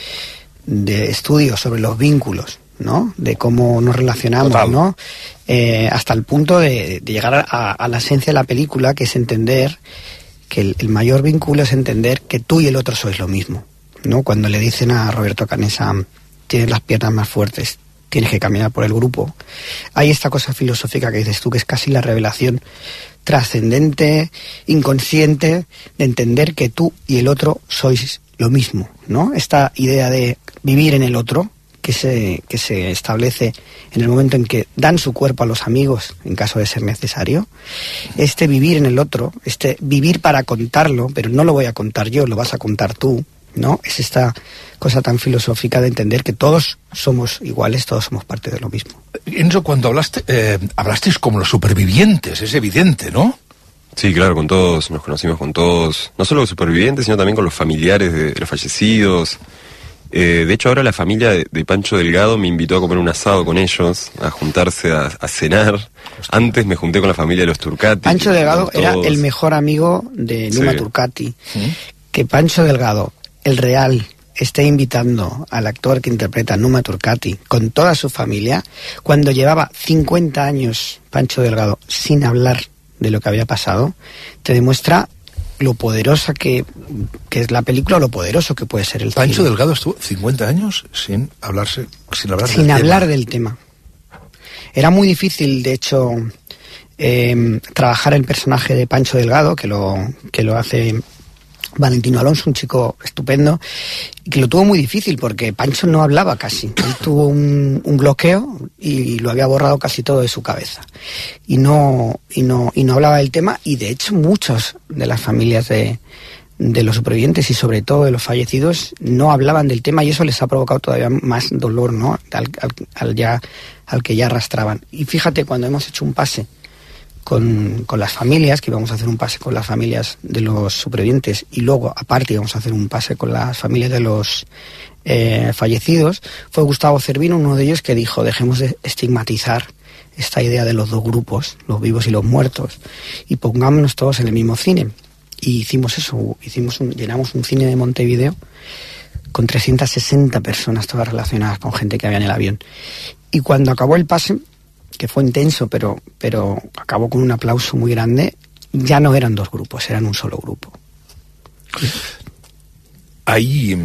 de estudio sobre los vínculos, ¿no? De cómo nos relacionamos, total, ¿no? Hasta el punto de llegar a la esencia de la película, que es entender que el mayor vínculo es entender que tú y el otro sois lo mismo, ¿no? Cuando le dicen a Roberto Canessa, tienes las piernas más fuertes, tienes que caminar por el grupo, hay esta cosa filosófica que dices tú, que es casi la revelación trascendente, inconsciente, de entender que tú y el otro sois lo mismo, ¿no? Esta idea de vivir en el otro, que se establece en el momento en que dan su cuerpo a los amigos, en caso de ser necesario, este vivir en el otro, este vivir para contarlo, pero no lo voy a contar yo, lo vas a contar tú, ¿no? Es esta cosa tan filosófica de entender que todos somos iguales, todos somos parte de lo mismo. Enzo, cuando hablasteis como los supervivientes, es evidente, ¿no? Sí, claro, con todos, nos conocimos con todos, no solo los supervivientes, sino también con los familiares de los fallecidos. De hecho, ahora la familia de Pancho Delgado me invitó a comer un asado con ellos, a juntarse a cenar. Antes me junté con la familia de los Turcati. Pancho Delgado era el mejor amigo de Numa Turcati. Que Pancho Delgado, el real, esté invitando al actor que interpreta a Numa Turcati con toda su familia, cuando llevaba 50 años Pancho Delgado sin hablar de lo que había pasado, te demuestra lo poderosa que es la película, lo poderoso que puede ser el cine. Pancho Delgado estuvo 50 años sin hablar del tema. Era muy difícil, de hecho, trabajar el personaje de Pancho Delgado, que lo hace Valentino Alonso, un chico estupendo, y que lo tuvo muy difícil porque Pancho no hablaba casi. Él tuvo un bloqueo y lo había borrado casi todo de su cabeza. Y no hablaba del tema, y de hecho muchas de las familias de los supervivientes y sobre todo de los fallecidos no hablaban del tema, y eso les ha provocado todavía más dolor, ¿no? al que ya arrastraban. Y fíjate, cuando hemos hecho un pase con las familias, que íbamos a hacer un pase con las familias de los supervivientes y luego aparte íbamos a hacer un pase con las familias de los fallecidos, fue Gustavo Cervino uno de ellos que dijo: dejemos de estigmatizar esta idea de los dos grupos, los vivos y los muertos, y pongámonos todos en el mismo cine. Y hicimos eso, llenamos un cine de Montevideo con 360 personas, todas relacionadas con gente que había en el avión. Y cuando acabó el pase, que fue intenso, pero acabó con un aplauso muy grande, ya no eran dos grupos, eran un solo grupo. Ahí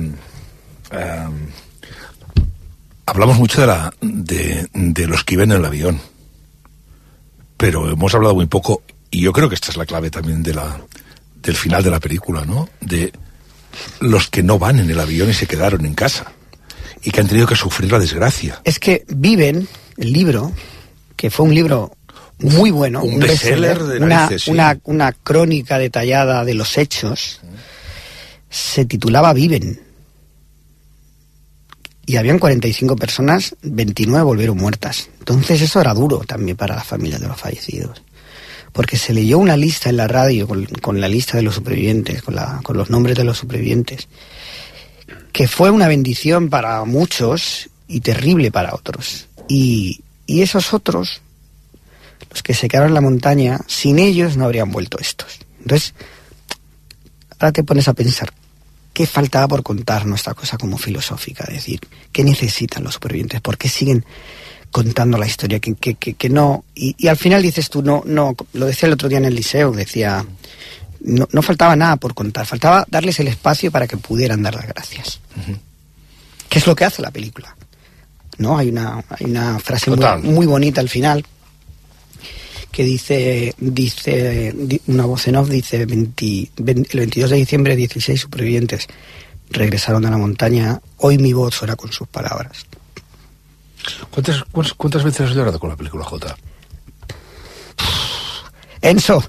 hablamos mucho de los que iban en el avión, pero hemos hablado muy poco, y yo creo que esta es la clave también del final de la película, ¿no? De los que no van en el avión y se quedaron en casa, y que han tenido que sufrir la desgracia. Es que Viven, el libro, que fue un libro muy bueno, un bestseller, una crónica detallada de los hechos, se titulaba Viven. Y habían 45 personas, 29 volvieron muertas. Entonces eso era duro también para las familias de los fallecidos. Porque se leyó una lista en la radio con la lista de los supervivientes, con los nombres de los supervivientes, que fue una bendición para muchos y terrible para otros. Y esos otros, los que se quedaron en la montaña, sin ellos no habrían vuelto estos. Entonces, ahora te pones a pensar, ¿qué faltaba por contar nuestra cosa como filosófica? Es decir, ¿qué necesitan los supervivientes? ¿Por qué siguen contando la historia? Que no... Y al final dices tú, no, lo decía el otro día en el liceo, decía, no faltaba nada por contar, faltaba darles el espacio para que pudieran dar las gracias. Uh-huh. ¿Qué es lo que hace la película? ¿No? Hay una frase muy bonita al final que dice una voz en off, dice el 22 de diciembre 16 supervivientes regresaron a la montaña, hoy mi voz suena con sus palabras. ¿Cuántas veces has llorado con la película, Jota? Enzo.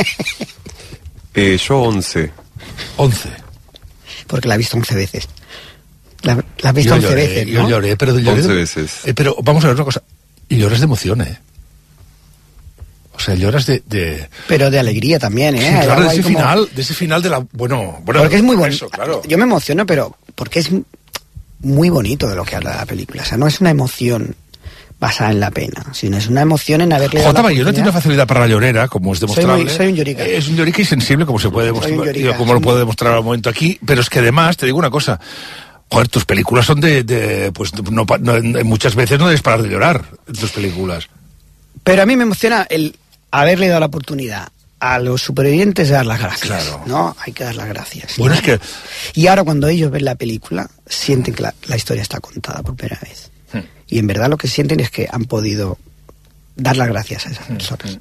Yo 11. 11. Porque la he visto 11 veces. La has visto 11 veces, ¿no? Yo lloré, pero 11 veces. Pero vamos a ver una cosa. Lloras de emoción, ¿eh? O sea, lloras de... Pero de alegría también, ¿eh? Sí, claro, de ese final de la... Bueno, porque es muy bonito. Eso, claro. Yo me emociono, pero porque es muy bonito de lo que habla la película. O sea, no es una emoción basada en la pena, sino es una emoción en haberle dado J. Bayona tiene una facilidad para la llorera, como es demostrable. Soy un llorica. Es un llorica insensible, como se puede demostrar, como lo puedo demostrar al momento aquí. Pero es que además, te digo una cosa... Joder, tus películas son pues no, muchas veces no debes parar de llorar en tus películas. Pero a mí me emociona el haberle dado la oportunidad a los supervivientes de dar las gracias. Claro. ¿No? Hay que dar las gracias. Bueno, ¿no? es que... Y ahora cuando ellos ven la película, sienten que la historia está contada por primera vez. Y en verdad lo que sienten es que han podido dar las gracias a esas personas.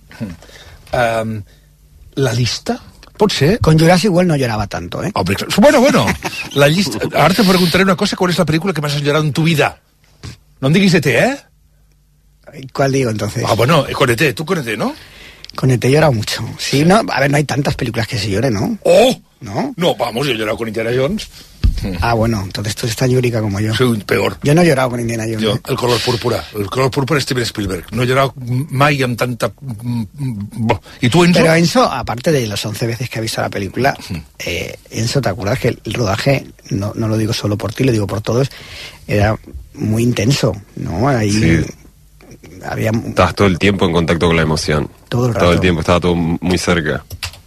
La lista... Pot ser? Con Jurassic World no lloraba tanto, ¿eh? Bueno. La lista... Ahora te preguntaré una cosa. ¿Cuál es la película que más has llorado en tu vida? No em diguis ET, ¿eh? ¿Cuál digo, entonces? Bueno, con ET. Tú con ET, ¿no? Con ET he llorado mucho. Sí, no, a ver, no hay tantas películas que se lloren, ¿no? ¡Oh! ¿No? No, vamos, yo he llorado con Indiana Jones. Ah, bueno, entonces tú eres tan llorica como yo. Soy peor. Yo no he llorado con Indiana Jones. Yo, el color púrpura es Steven Spielberg. No he llorado mai amb tanta... ¿Y tú, Enzo? Pero Enzo, aparte de las 11 veces que ha visto la película, Enzo, ¿te acuerdas que el rodaje, no lo digo solo por ti, lo digo por todos, era muy intenso, ¿no? Ahí sí. Había... Estabas todo el tiempo en contacto con la emoción. Todo el rato. Todo el tiempo, estaba todo muy cerca.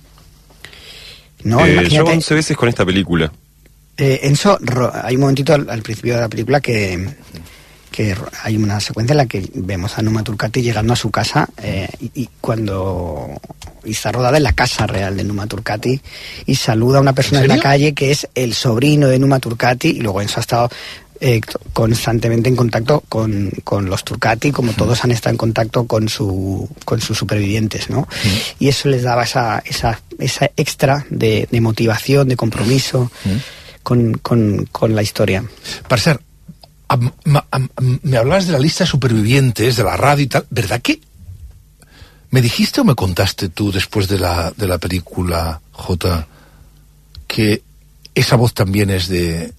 No, imagínate... Yo 11 veces con esta película. Enzo, hay un momentito al principio de la película que hay una secuencia en la que vemos a Numa Turcati llegando a su casa y está rodada en la casa real de Numa Turcati y saluda a una persona en la calle que es el sobrino de Numa Turcati, y luego Enzo ha estado constantemente en contacto con los Turcati, como todos han estado en contacto con sus supervivientes, ¿no? Y eso les daba esa extra de motivación, de compromiso con la historia. Per cert, me hablabas de la lista de supervivientes, de la radio y tal, ¿verdad que me dijiste o me contaste tú después de la película, Jota, que esa voz también es de...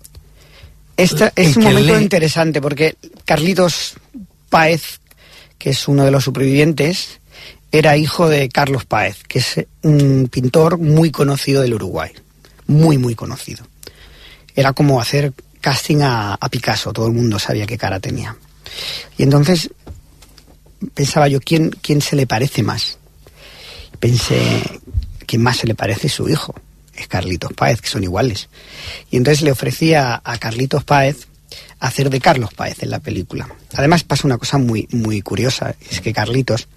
Es un momento interesante porque Carlitos Páez, que es uno de los supervivientes, era hijo de Carlos Páez, que es un pintor muy conocido del Uruguay, muy, muy conocido. Era como hacer casting a Picasso, todo el mundo sabía qué cara tenía. Y entonces pensaba yo, ¿quién se le parece más? Pensé, ¿quién más se le parece? Su hijo. Es Carlitos Páez, que son iguales. Y entonces le ofrecía a Carlitos Páez hacer de Carlos Páez en la película. Además pasa una cosa muy, muy curiosa, es que Carlitos,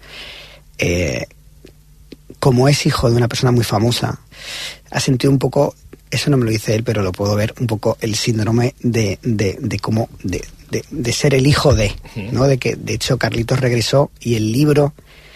como es hijo de una persona muy famosa, ha sentido un poco, eso no me lo dice él, pero lo puedo ver, un poco el síndrome de ser el hijo de, ¿no? De que, de hecho, Carlitos regresó y el libro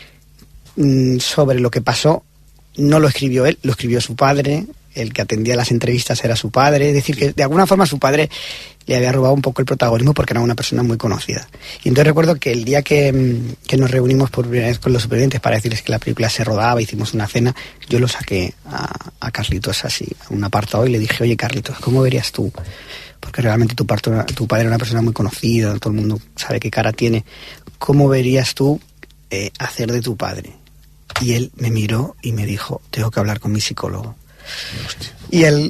sobre lo que pasó no lo escribió él, lo escribió su padre. El que atendía las entrevistas era su padre. Es decir, que de alguna forma su padre le había robado un poco el protagonismo porque era una persona muy conocida. Y entonces recuerdo que el día que nos reunimos por primera vez con los supervivientes para decirles que la película se rodaba, hicimos una cena, yo lo saqué a Carlitos así, a un apartado, y le dije, oye, Carlitos, ¿cómo verías tú? Porque realmente tu padre era una persona muy conocida, todo el mundo sabe qué cara tiene. ¿Cómo verías tú hacer de tu padre? Y él me miró y me dijo, tengo que hablar con mi psicólogo. Y al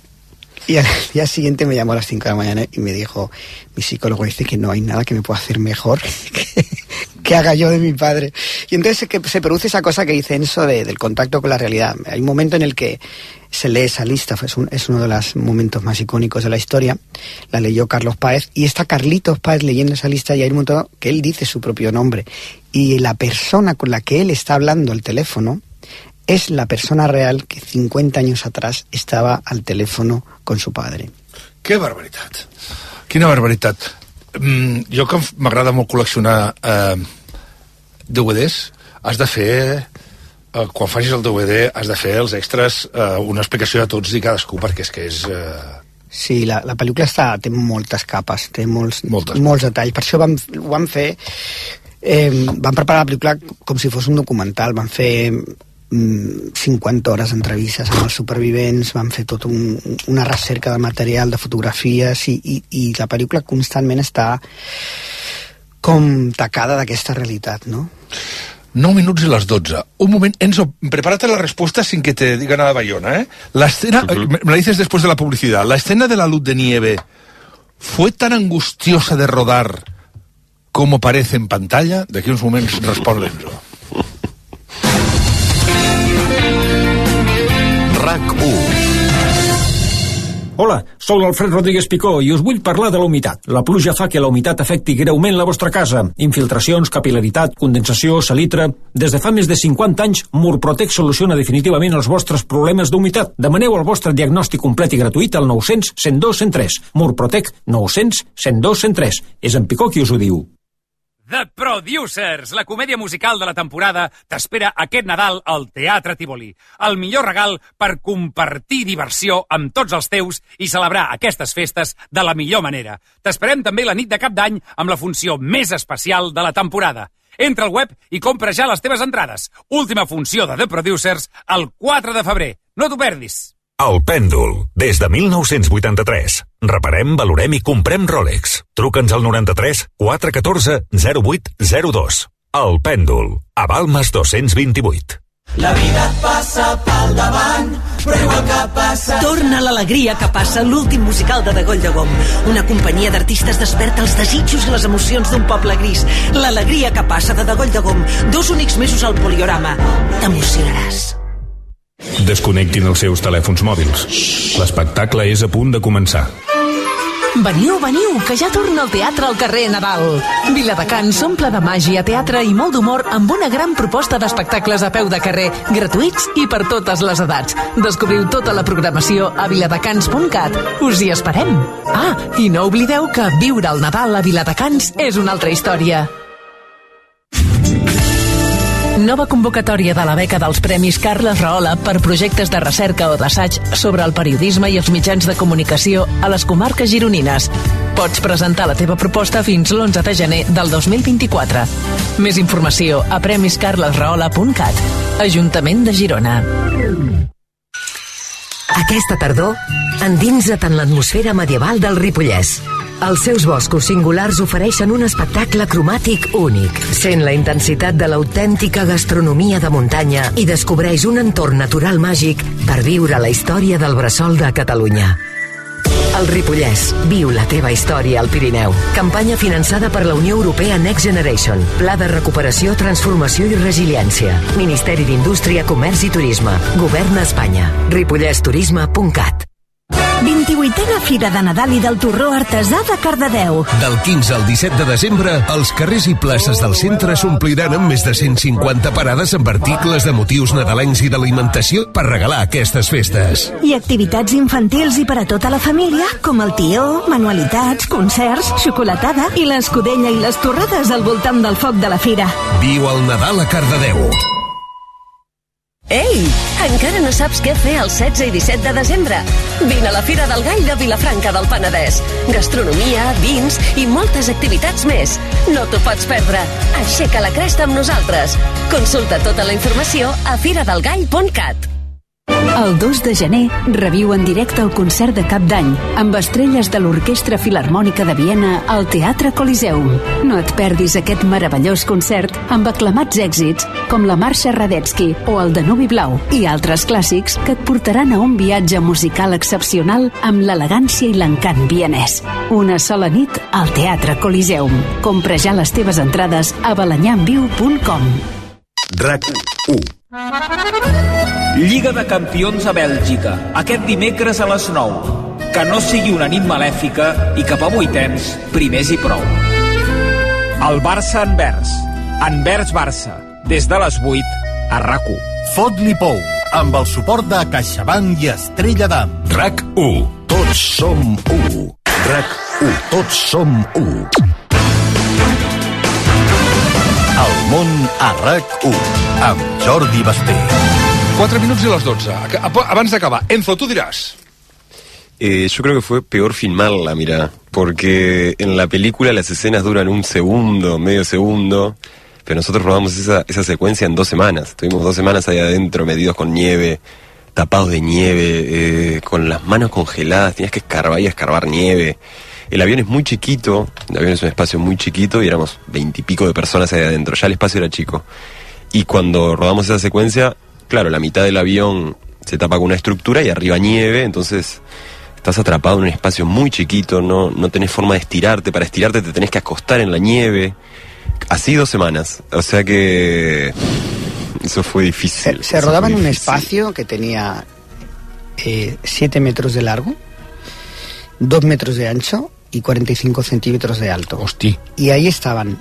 día siguiente me llamó a las 5 de la mañana y me dijo, mi psicólogo dice que no hay nada que me pueda hacer mejor que haga yo de mi padre. Y entonces se produce esa cosa que dice Enzo del contacto con la realidad. Hay un momento en el que se lee esa lista, es uno de los momentos más icónicos de la historia. La leyó Carlos Páez y está Carlitos Páez leyendo esa lista, y hay un momento que él dice su propio nombre. Y la persona con la que él está hablando al teléfono es la persona real que 50 años atrás estaba al teléfono con su padre. Que barbaritat. Quina barbaritat. Jo, que m'agrada molt col·leccionar DVDs, has de fer... quan facis el DVD has de fer els extras, una explicació de tots i cadascú, perquè és que és... Sí, la pel·lícula té moltes capes, té molts detalls. Per això ho vam fer... Vam preparar la pel·lícula com si fos un documental. Vam fer 50 hores d'entrevistes amb els supervivents, vam fer tota una recerca de material, de fotografies, i la pel·lícula constantment està com tacada d'aquesta realitat, no? 9 minuts i les 12. Un moment, Enzo, prepárate la respuesta sin que te diga nada Bayona, ¿eh? La escena, me la dices después de la publicidad, la escena de la luz de nieve fue tan angustiosa de rodar como parece en pantalla. D'aquí uns moments respon l'Enzo. RAC1. Hola, soc l'Alfred Rodríguez Picó i us vull parlar de la humitat. La pluja fa que la humitat afecti greument la vostra casa. Infiltracions, capil·laritat, condensació, salitre... Des de fa més de 50 anys, Murprotec soluciona definitivament els vostres problemes d'humitat. Demaneu el vostre diagnòstic complet i gratuït al 900 102 103. Murprotec 900 102 103. És en Picó qui us ho diu. The Producers, la comèdia musical de la temporada, t'espera aquest Nadal al Teatre Tívoli. El millor regal per compartir diversió amb tots els teus i celebrar aquestes festes de la millor manera. T'esperem també la nit de Cap d'Any amb la funció més especial de la temporada. Entra al web i compra ja les teves entrades. Última funció de The Producers el 4 de febrer. No t'ho perdis. El Pèndol, des de 1983. Reparem, valorem i comprem Rolex. Truca'ns al 93 414 0802. El Pèndol, a Balmes 228. La vida et passa pel davant, però igual que passa... Torna l'alegria que passa, l'últim musical de Degoll de Gom. Una companyia d'artistes desperta els desitjos i les emocions d'un poble gris. L'alegria que passa de Degoll de Gom. 2 únics mesos al Poliorama. T'emocionaràs. Desconnectin els seus telèfons mòbils. L'espectacle és a punt de començar. Veniu, veniu, que ja torna el teatre al carrer Nadal. Viladecans s'omple de màgia, teatre i molt d'humor amb una gran proposta d'espectacles a peu de carrer, gratuïts i per totes les edats. Descobriu tota la programació a viladecans.cat. Us hi esperem. Ah, i no oblideu que viure el Nadal a Viladecans és una altra història. Nova convocatòria de la beca dels Premis Carles Rahola per projectes de recerca o d'assaig sobre el periodisme i els mitjans de comunicació a les comarques gironines. Pots presentar la teva proposta fins l'11 de gener del 2024. Més informació a premiscarlesrahola.cat. Ajuntament de Girona. Aquesta tardor, endinsa't en l'atmosfera medieval del Ripollès. Els seus boscos singulars ofereixen un espectacle cromàtic únic. Sent la intensitat de l'autèntica gastronomia de muntanya i descobreix un entorn natural màgic per viure la història del bressol de Catalunya. El Ripollès. Viu la teva història al Pirineu. Campanya finançada per la Unió Europea Next Generation. Pla de recuperació, transformació i resiliència. Ministeri d'Indústria, Comerç i Turisme. Govern d'Espanya. ripollèsturisme.cat. 28a Fira de Nadal i del Torró Artesà de Cardedeu. Del 15 al 17 de desembre, els carrers i places del centre s'ompliran amb més de 150 parades amb articles de motius nadalencs i d'alimentació per regalar aquestes festes. I activitats infantils i per a tota la família, com el tió, manualitats, concerts, xocolatada i l'escudella i les torrades al voltant del foc de la fira. Viu el Nadal a Cardedeu. Ei, encara no saps què fer el 16 i 17 de desembre? Vine a la Fira del Gall de Vilafranca del Penedès. Gastronomia, vins i moltes activitats més. No t'ho pots perdre. Aixeca la cresta amb nosaltres. Consulta tota la informació a firadelgall.cat. El 2 de gener reviu en directe el concert de Cap d'Any amb estrelles de l'Orquestra Filharmònica de Viena al Teatre Coliseum. No et perdis aquest meravellós concert amb aclamats èxits com la Marxa Radetzky o el Danubi Blau i altres clàssics que et portaran a un viatge musical excepcional amb l'elegància i l'encant vienès. Una sola nit al Teatre Coliseum. Compra ja les teves entrades a balanyanviu.com. RAC1. Lliga de Campions a Bèlgica, aquest dimecres a les 9. Que no sigui una nit malèfica i cap a vuitens, primers i prou. El Barça-Anvers. Anvers-Barça. Des de les 8 a RAC1. Fot-li pou, amb el suport de CaixaBank i Estrella d'Am. RAC1. Tots som u. RAC1. Tots som u. El món a RAC1, amb Jordi Basté. 4 minutos y las 12. Abans d'acabar, Enzo, tú dirás. Yo creo que fue peor filmarla, mira, porque en la película las escenas duran un segundo, medio segundo, pero nosotros rodamos esa secuencia en 2 semanas. Estuvimos 2 semanas ahí adentro, metidos con nieve, tapados de nieve, con las manos congeladas, tenías que escarbar y escarbar nieve. El avión es muy chiquito, el avión es un espacio muy chiquito y éramos 20 y pico de personas ahí adentro, ya el espacio era chico. Y cuando rodamos esa secuencia, claro, la mitad del avión se tapa con una estructura y arriba nieve, entonces estás atrapado en un espacio muy chiquito, no tenés forma de estirarte, para estirarte te tenés que acostar en la nieve. Así 2 semanas, o sea que eso fue difícil. Se rodaba en un espacio que tenía 7 metros de largo, 2 metros de ancho y 45 centímetros de alto. Hostia. Y ahí estaban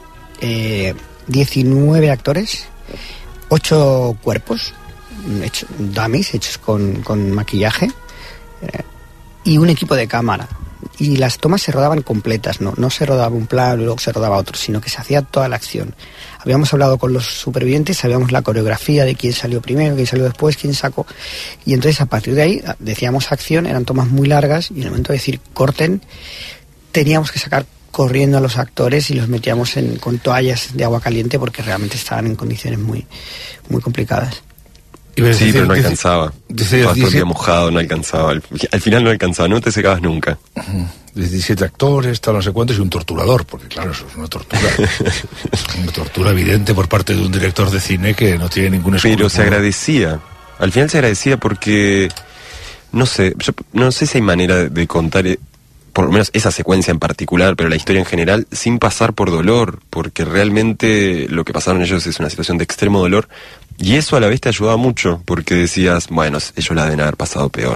19 actores, 8 cuerpos, dummies hechos con maquillaje, y un equipo de cámara. Y las tomas se rodaban completas, no se rodaba un plano y luego se rodaba otro, sino que se hacía toda la acción. Habíamos hablado con los supervivientes, sabíamos la coreografía de quién salió primero, quién salió después, quién sacó. Y entonces a partir de ahí decíamos acción, eran tomas muy largas y en el momento de decir corten, teníamos que sacar corriendo a los actores y los metíamos con toallas de agua caliente porque realmente estaban en condiciones muy, muy complicadas. Sí, pero no alcanzaba. Estabas todo el día mojado, no alcanzaba. Al final no alcanzaba, no te secabas nunca. 17 actores, tal, no sé cuántos, y un torturador, porque claro, eso es una tortura. Una tortura evidente por parte de un director de cine que no tiene ningún escrúpulo. Pero se agradecía. Al final se agradecía porque, no sé si hay manera de contar, por lo menos esa secuencia en particular, pero la historia en general, sin pasar por dolor, porque realmente lo que pasaron ellos es una situación de extremo dolor, Y eso a la vez te ayudaba mucho, porque decías, bueno, ellos la deben haber pasado peor,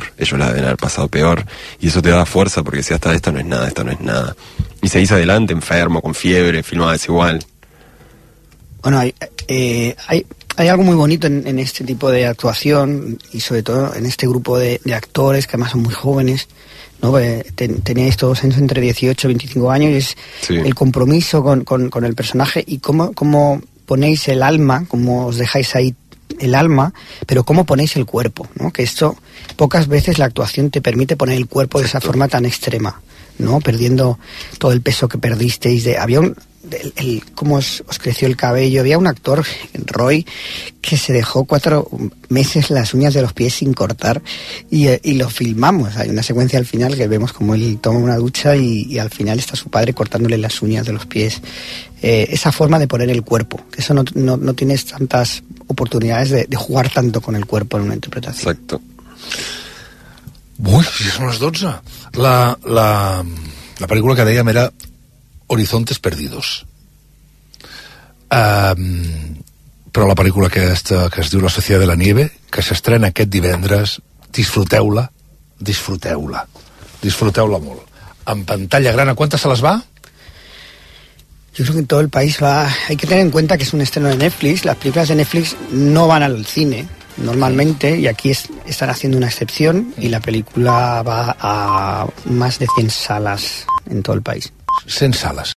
y eso te daba fuerza, porque decías, esto no es nada. Y seguís adelante, enfermo, con fiebre, filmabas igual. Bueno, hay algo muy bonito en este tipo de actuación, y sobre todo en este grupo de actores, que además son muy jóvenes, ¿no? Teníais todos entre 18 y 25 años, y es el compromiso con el personaje, y cómo ponéis el alma, cómo os dejáis ahí el alma, pero cómo ponéis el cuerpo, ¿no? Que esto, pocas veces la actuación te permite poner el cuerpo de esa forma tan extrema, ¿no? Perdiendo todo el peso que perdisteis. Había cómo os creció el cabello. Había un actor, Roy, que se dejó 4 meses las uñas de los pies sin cortar, y lo filmamos. Hay una secuencia al final que vemos como él toma una ducha y al final está su padre cortándole las uñas de los pies. Esa forma de poner el cuerpo, que eso no tienes tantas oportunidades de jugar tanto con el cuerpo en una interpretación. Exacto. Ui, ja són les 12. La pel·lícula que dèiem era Horizontes Perdidos. Però la pel·lícula que es diu La Sociedad de la Nieve, que s'estrena aquest divendres, disfruteu-la molt. En pantalla gran, ¿a cuántas salas va? Yo creo que en todo el país va. Hay que tener en cuenta que es un estreno de Netflix. Las películas de Netflix no van al cine normalmente, y aquí están haciendo una excepción, y la película va a más de 100 salas en todo el país. 100 salas.